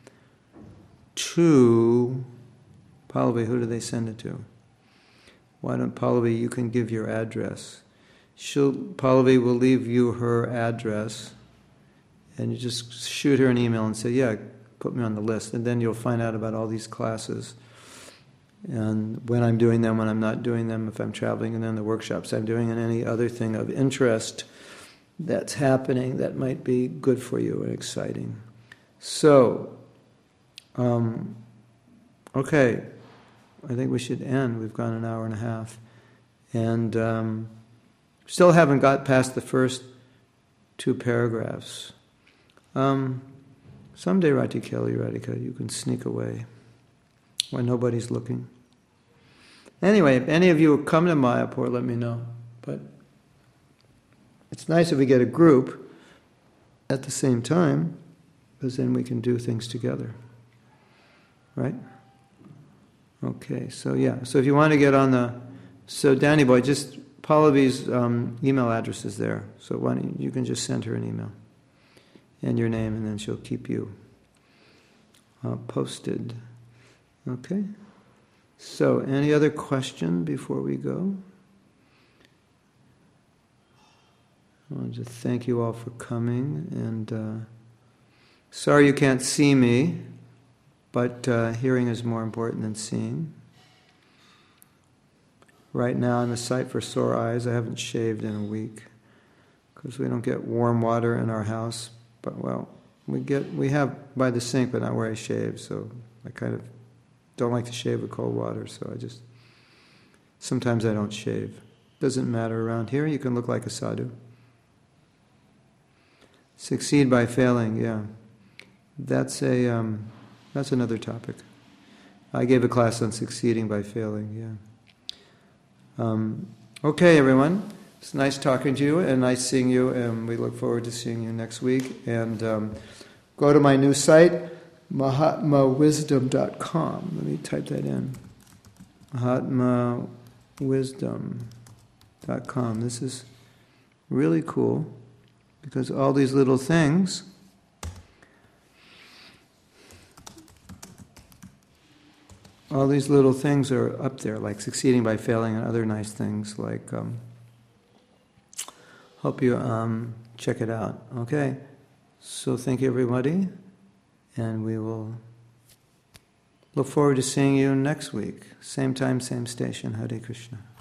to Pallavi. Who do they send it to? Why don't Pallavi, you can give your address. Pallavi will leave you her address, and you just shoot her an email and say, yeah, put me on the list. And then you'll find out about all these classes, and when I'm doing them, when I'm not doing them, if I'm traveling, and then the workshops I'm doing, and any other thing of interest that's happening that might be good for you and exciting. So, okay, I think we should end. We've gone an hour and a half. And still haven't got past the first 2 paragraphs. Someday, Radhika, you can sneak away when nobody's looking. Anyway, if any of you come to Mayapur, let me know. But it's nice if we get a group at the same time, because then we can do things together. Right? Okay, so yeah. So if you want to get on so Danny Boy, just Pallavi's email address is there. So why don't you can just send her an email and your name, and then she'll keep you posted. Okay? So, any other question before we go? I want to thank you all for coming, and sorry you can't see me, but hearing is more important than seeing. Right now I'm a sight for sore eyes. I haven't shaved in a week because we don't get warm water in our house. But well, we have by the sink, but not where I shave. So I kind of don't like to shave with cold water. So sometimes I don't shave. Doesn't matter around here. You can look like a sadhu. Succeed by failing. Yeah, that's another topic. I gave a class on succeeding by failing. Yeah. Okay, everyone. It's nice talking to you and nice seeing you, and we look forward to seeing you next week. And go to my new site, mahatmawisdom.com. Let me type that in. mahatmawisdom.com. This is really cool because all these little things are up there, like succeeding by failing and other nice things. Like, hope you check it out. Okay, so thank you, everybody, and we will look forward to seeing you next week. Same time, same station. Hare Krishna.